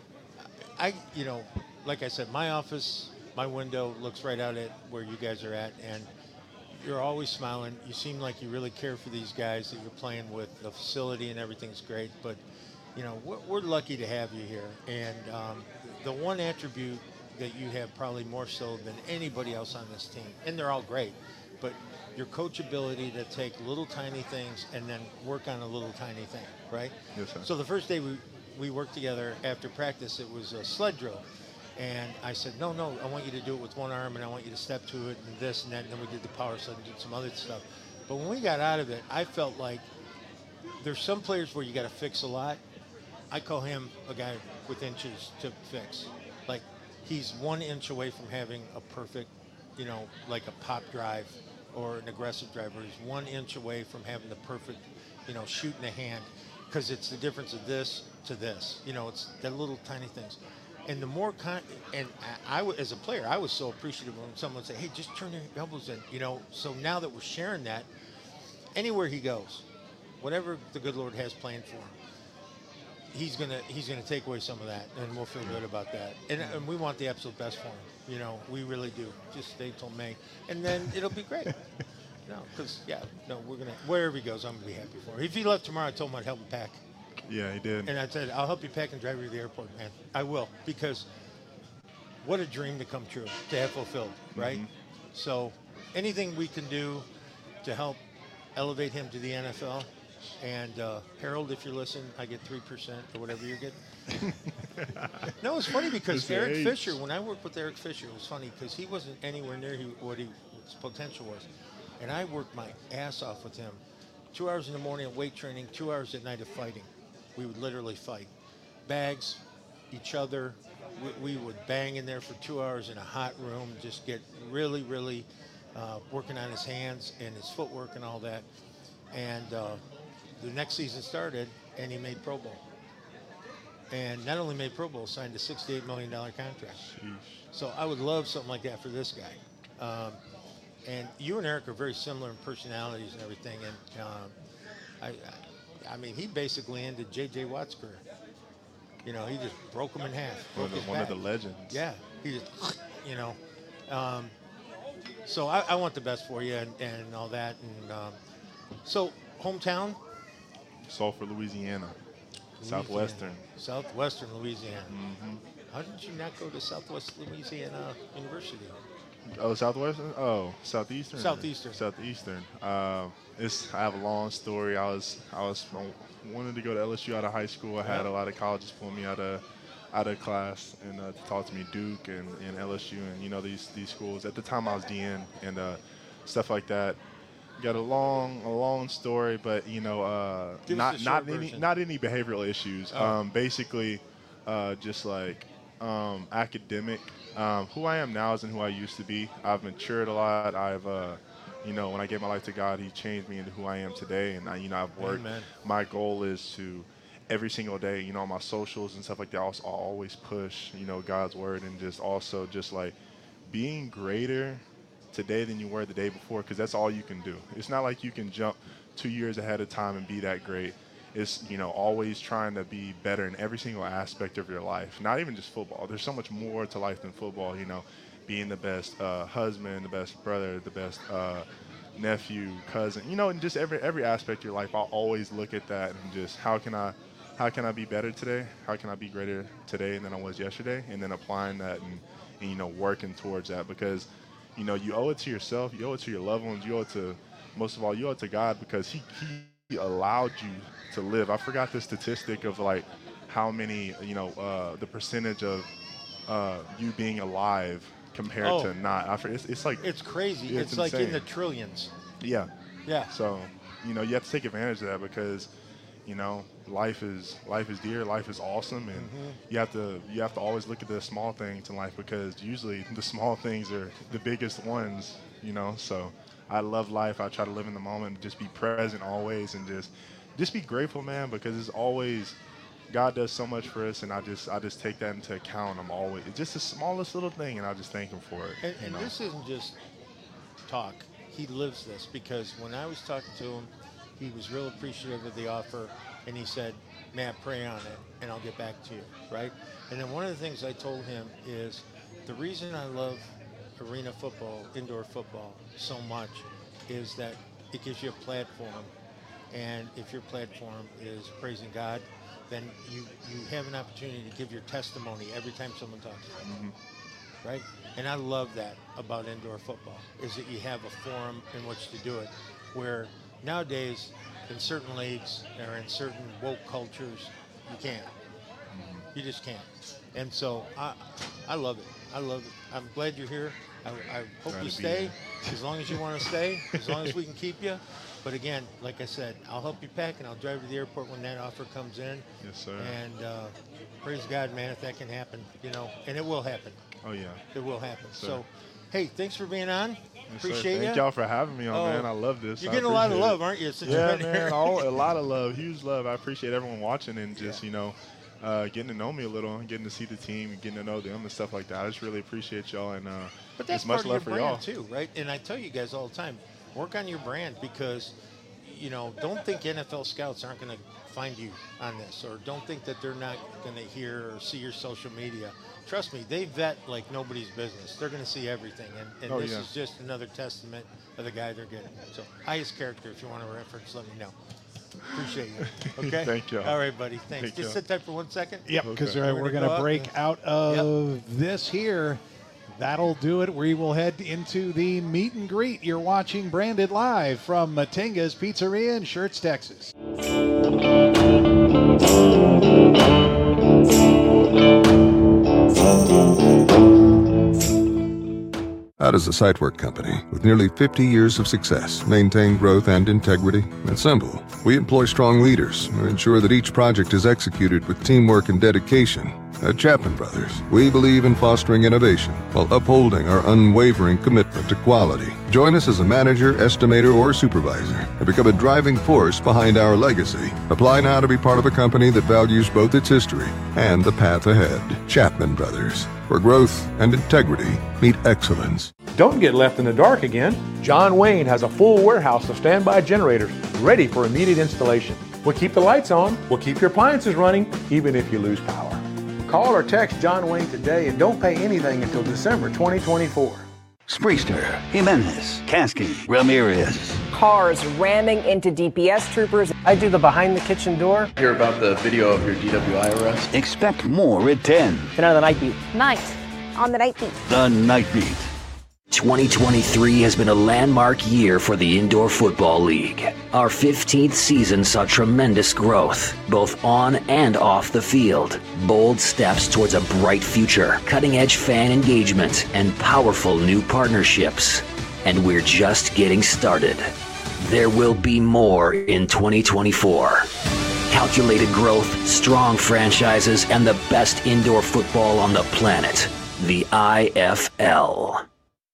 I, you know, like I said, my office, my window looks right out at where you guys are at, and you're always smiling. You seem like you really care for these guys that you're playing with. The facility and everything's great, but you know, we're, we're lucky to have you here. And um, the one attribute that you have probably more so than anybody else on this team, and they're all great, but your coachability to take little tiny things and then work on a little tiny thing, right? Yes, sir. So the first day we, we worked together after practice, it was a sled drill. And I said, no, no, I want you to do it with one arm, and I want you to step to it, and this and that, and then we did the power sled and did some other stuff. But when we got out of it, I felt like there's some players where you got to fix a lot. I call him a guy with inches to fix. Like, he's one inch away from having a perfect, you know, like a pop drive or an aggressive drive, where he's one inch away from having the perfect, you know, shoot in the hand, because it's the difference of this to this. You know, it's the little tiny things. And the more kind, and I, I, as a player, I was so appreciative when someone would say, hey, just turn your elbows in, you know. So now that we're sharing that, anywhere he goes, whatever the good Lord has planned for him, he's gonna he's gonna take away some of that, and we'll feel good about that. And, and we want the absolute best for him. You know, we really do. Just stay till May, and then it'll be great. No, because yeah, no, we're gonna wherever he goes, I'm gonna be happy for him. If he left tomorrow, I told him I'd help him pack. Yeah, he did. And I said, I'll help you pack and drive you to the airport, man. I will, because what a dream to come true, to have fulfilled, right? Mhm. So anything we can do to help elevate him to the N F L. And uh, Harold, if you're listening, I get three percent or whatever you're getting. No, it's funny because It's Eric age. Fisher, when I worked with Eric Fisher, it was funny because he wasn't anywhere near he, what he, his potential was. And I worked my ass off with him. Two hours in the morning of weight training, two hours at night of fighting. We would literally fight. Bags, each other, we, we would bang in there for two hours in a hot room, just get really, really uh, working on his hands and his footwork and all that. And uh, the next season started, and he made Pro Bowl. And not only made Pro Bowl, signed a sixty-eight million dollars contract. Sheesh. So I would love something like that for this guy. Um, and you and Eric are very similar in personalities and everything. And um, I, I, I mean, he basically ended J J Watt's career. You know, he just broke him in half. One, of the, one of the legends. Yeah, he just, you know. Um, so I, I want the best for you and, and all that. And um, so hometown? Sulphur, Louisiana. Louisiana. Southwestern. Southwestern Louisiana. Mm-hmm. How did you not go to Southwest Louisiana University? Oh, Southwestern? Oh, Southeastern. Southeastern. Southeastern. Uh, it's I have a long story. I was I was I wanted to go to L S U out of high school. I had Yeah. a lot of colleges pull me out of out of class and uh, to talk to me, Duke and, and L S U and you know these these schools. At the time I was D N and uh, stuff like that. Got a long, a long story, but you know, uh, Give us not the not short any version. not any behavioral issues. Oh. Um, basically, uh, just like um, academic. Um, who I am now isn't who I used to be. I've matured a lot. I've, uh, you know, when I gave my life to God, He changed me into who I am today. And I, you know, I've worked. Amen. My goal is to every single day, you know, on my socials and stuff like that. I'll, I'll always push, you know, God's word and just also just like being greater today than you were the day before, because that's all you can do. It's not like you can jump two years ahead of time and be that great. It's, you know, always trying to be better in every single aspect of your life, not even just football. There's so much more to life than football, you know, being the best uh, husband, the best brother, the best uh, nephew, cousin, you know, and just every every aspect of your life. I'll always look at that and just how can I how can I be better today? How can I be greater today than I was yesterday? And then applying that and, and you know, working towards that, because you know, you owe it to yourself, you owe it to your loved ones, you owe it to, most of all, you owe it to God, because he, he allowed you to live. I forgot the statistic of like how many, you know, uh, the percentage of uh, you being alive compared Oh. to not. I, for- it's, it's like, It's crazy. It's It's, like in insane. the trillions. yeah. Yeah. So, you know, you have to take advantage of that, because, you know, life is life is dear, life is awesome, and Mhm. you have to you have to always look at the small things in life, because usually the small things are the biggest ones, you know. So I love life. I try to live in the moment, just be present always, and just just be grateful, man, because it's always God does so much for us, and I just I just take that into account. I'm always it's just the smallest little thing, and I just thank Him for it. And, you and know? this isn't just talk. He lives this, because when I was talking to him, he was real appreciative of the offer, and he said, "Matt, pray on it, and I'll get back to you," right? And then one of the things I told him is the reason I love arena football, indoor football, so much is that it gives you a platform, and if your platform is praising God, then you, you have an opportunity to give your testimony every time someone talks to you. Mhm. Right? And I love that about indoor football, is that you have a forum in which to do it, where nowadays in certain leagues or in certain woke cultures, you can't. You just can't. And so I I love it. I love it. I'm glad you're here. I, I hope Glad you to be stay here. as long as you want to stay, as long as we can keep you. But again, like I said, I'll help you pack and I'll drive you to the airport when that offer comes in. Yes, sir. And uh, praise God, man, if that can happen, you know, and it will happen. Oh yeah. It will happen. Yes, sir. So, hey, thanks for being on. Yes, sir. Appreciate you. Thank y'all for having me on, Oh, man. I love this. You're I getting a lot of appreciate love, it. aren't you, since yeah, you've been man. here? all, a lot of love, huge love. I appreciate everyone watching and just, you know, uh, getting to know me a little, and getting to see the team, and getting to know them and stuff like that. I just really appreciate y'all, and uh, But that's it's much part love of for your y'all. brand too, right? And I tell you guys all the time, work on your brand, because, you know, don't think N F L scouts aren't going to find you on this, or don't think that they're not going to hear or see your social media. Trust me, they vet like nobody's business. They're going to see everything, and, and Oh, this yeah. is just another testament of the guy they're getting. So, highest character, if you want to reference, let me know. Appreciate you. Okay? Thank you. All right, buddy. Thanks. Thank Just you. sit tight for one second. Yep, because Okay. we're We're going gonna to go break out out and- of this here. That'll do it. We will head into the meet and greet. You're watching Branded live from Matenga's Pizzeria in Schertz, Texas. How does a site work company with nearly fifty years of success maintain growth and integrity? It's simple. We employ strong leaders who ensure that each project is executed with teamwork and dedication. At Chapman Brothers, we believe in fostering innovation while upholding our unwavering commitment to quality. Join us as a manager, estimator, or supervisor and become a driving force behind our legacy. Apply now to be part of a company that values both its history and the path ahead. Chapman Brothers, where growth and integrity meet excellence. Don't get left in the dark again. John Wayne has a full warehouse of standby generators ready for immediate installation. We'll keep the lights on, we'll keep your appliances running, even if you lose power. Call or text John Wayne today and don't pay anything until December twenty twenty-four. Spriester, Jimenez, Kasky, Ramirez. Cars ramming into D P S troopers. I do the behind the kitchen door. Hear about the video of your D W I arrest? Expect more at ten. Tonight on the Night Beat. Night on the Night Beat. The Night Beat. twenty twenty-three has been a landmark year for the Indoor Football League. Our fifteenth season saw tremendous growth, both on and off the field. Bold steps towards a bright future, cutting-edge fan engagement, and powerful new partnerships. And we're just getting started. There will be more in twenty twenty-four. Calculated growth, strong franchises, and the best indoor football on the planet. The I F L.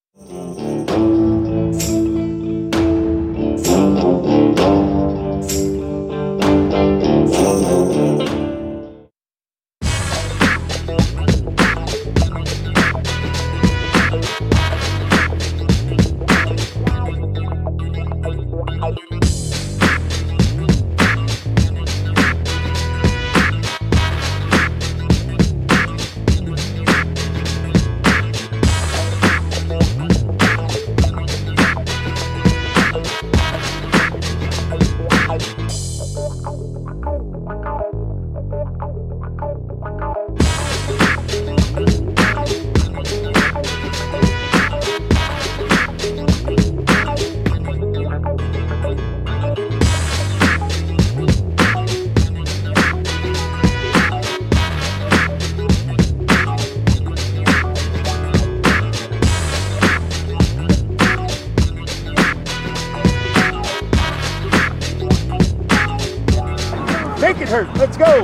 Make it hurt. Let's go.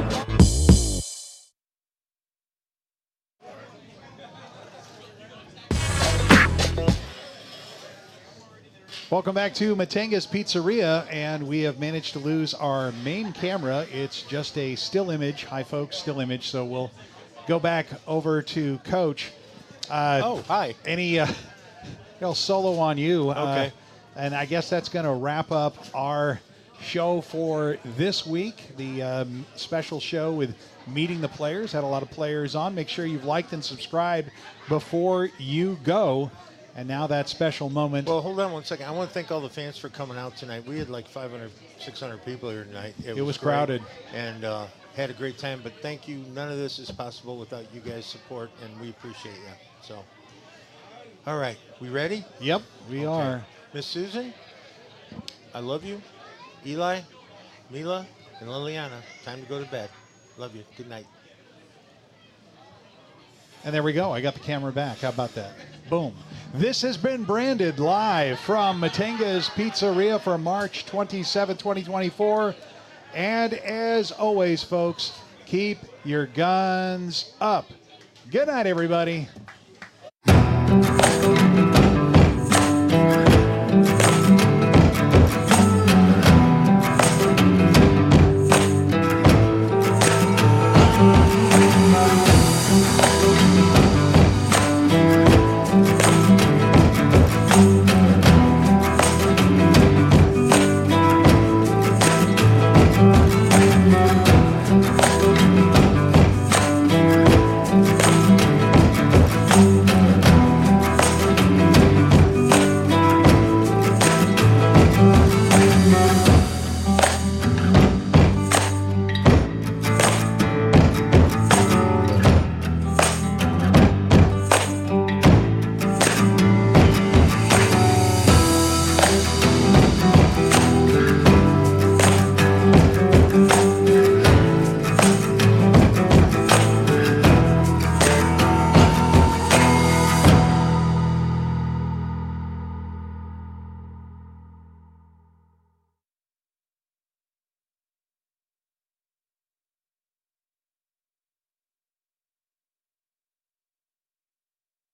Welcome back to Matanga's Pizzeria, and we have managed to lose our main camera. It's just a still image. Hi, folks, still image. So we'll go back over to Coach. Uh, oh, hi. Any uh, little solo on you. Okay. Uh, and I guess that's going to wrap up our show for this week. The um, special show with meeting the players. Had a lot of players on. Make sure you've liked and subscribed before you go. And now that special moment. Well, hold on one second. I want to thank all the fans for coming out tonight. We had like five hundred, six hundred people here tonight. It, it was, was crowded. crowded. And uh, had a great time. But thank you. None of this is possible without you guys' support, and we appreciate you. So, all right. We ready? Yep, we okay. are. Miss Susan, I love you. Eli, Mila, and Liliana, time to go to bed. Love you. Good night. And there we go. I got the camera back. How about that? Boom. This has been branded live from Matanga's Pizzeria for March twenty-seventh, twenty twenty-four. And as always, folks, keep your guns up. Good night, everybody.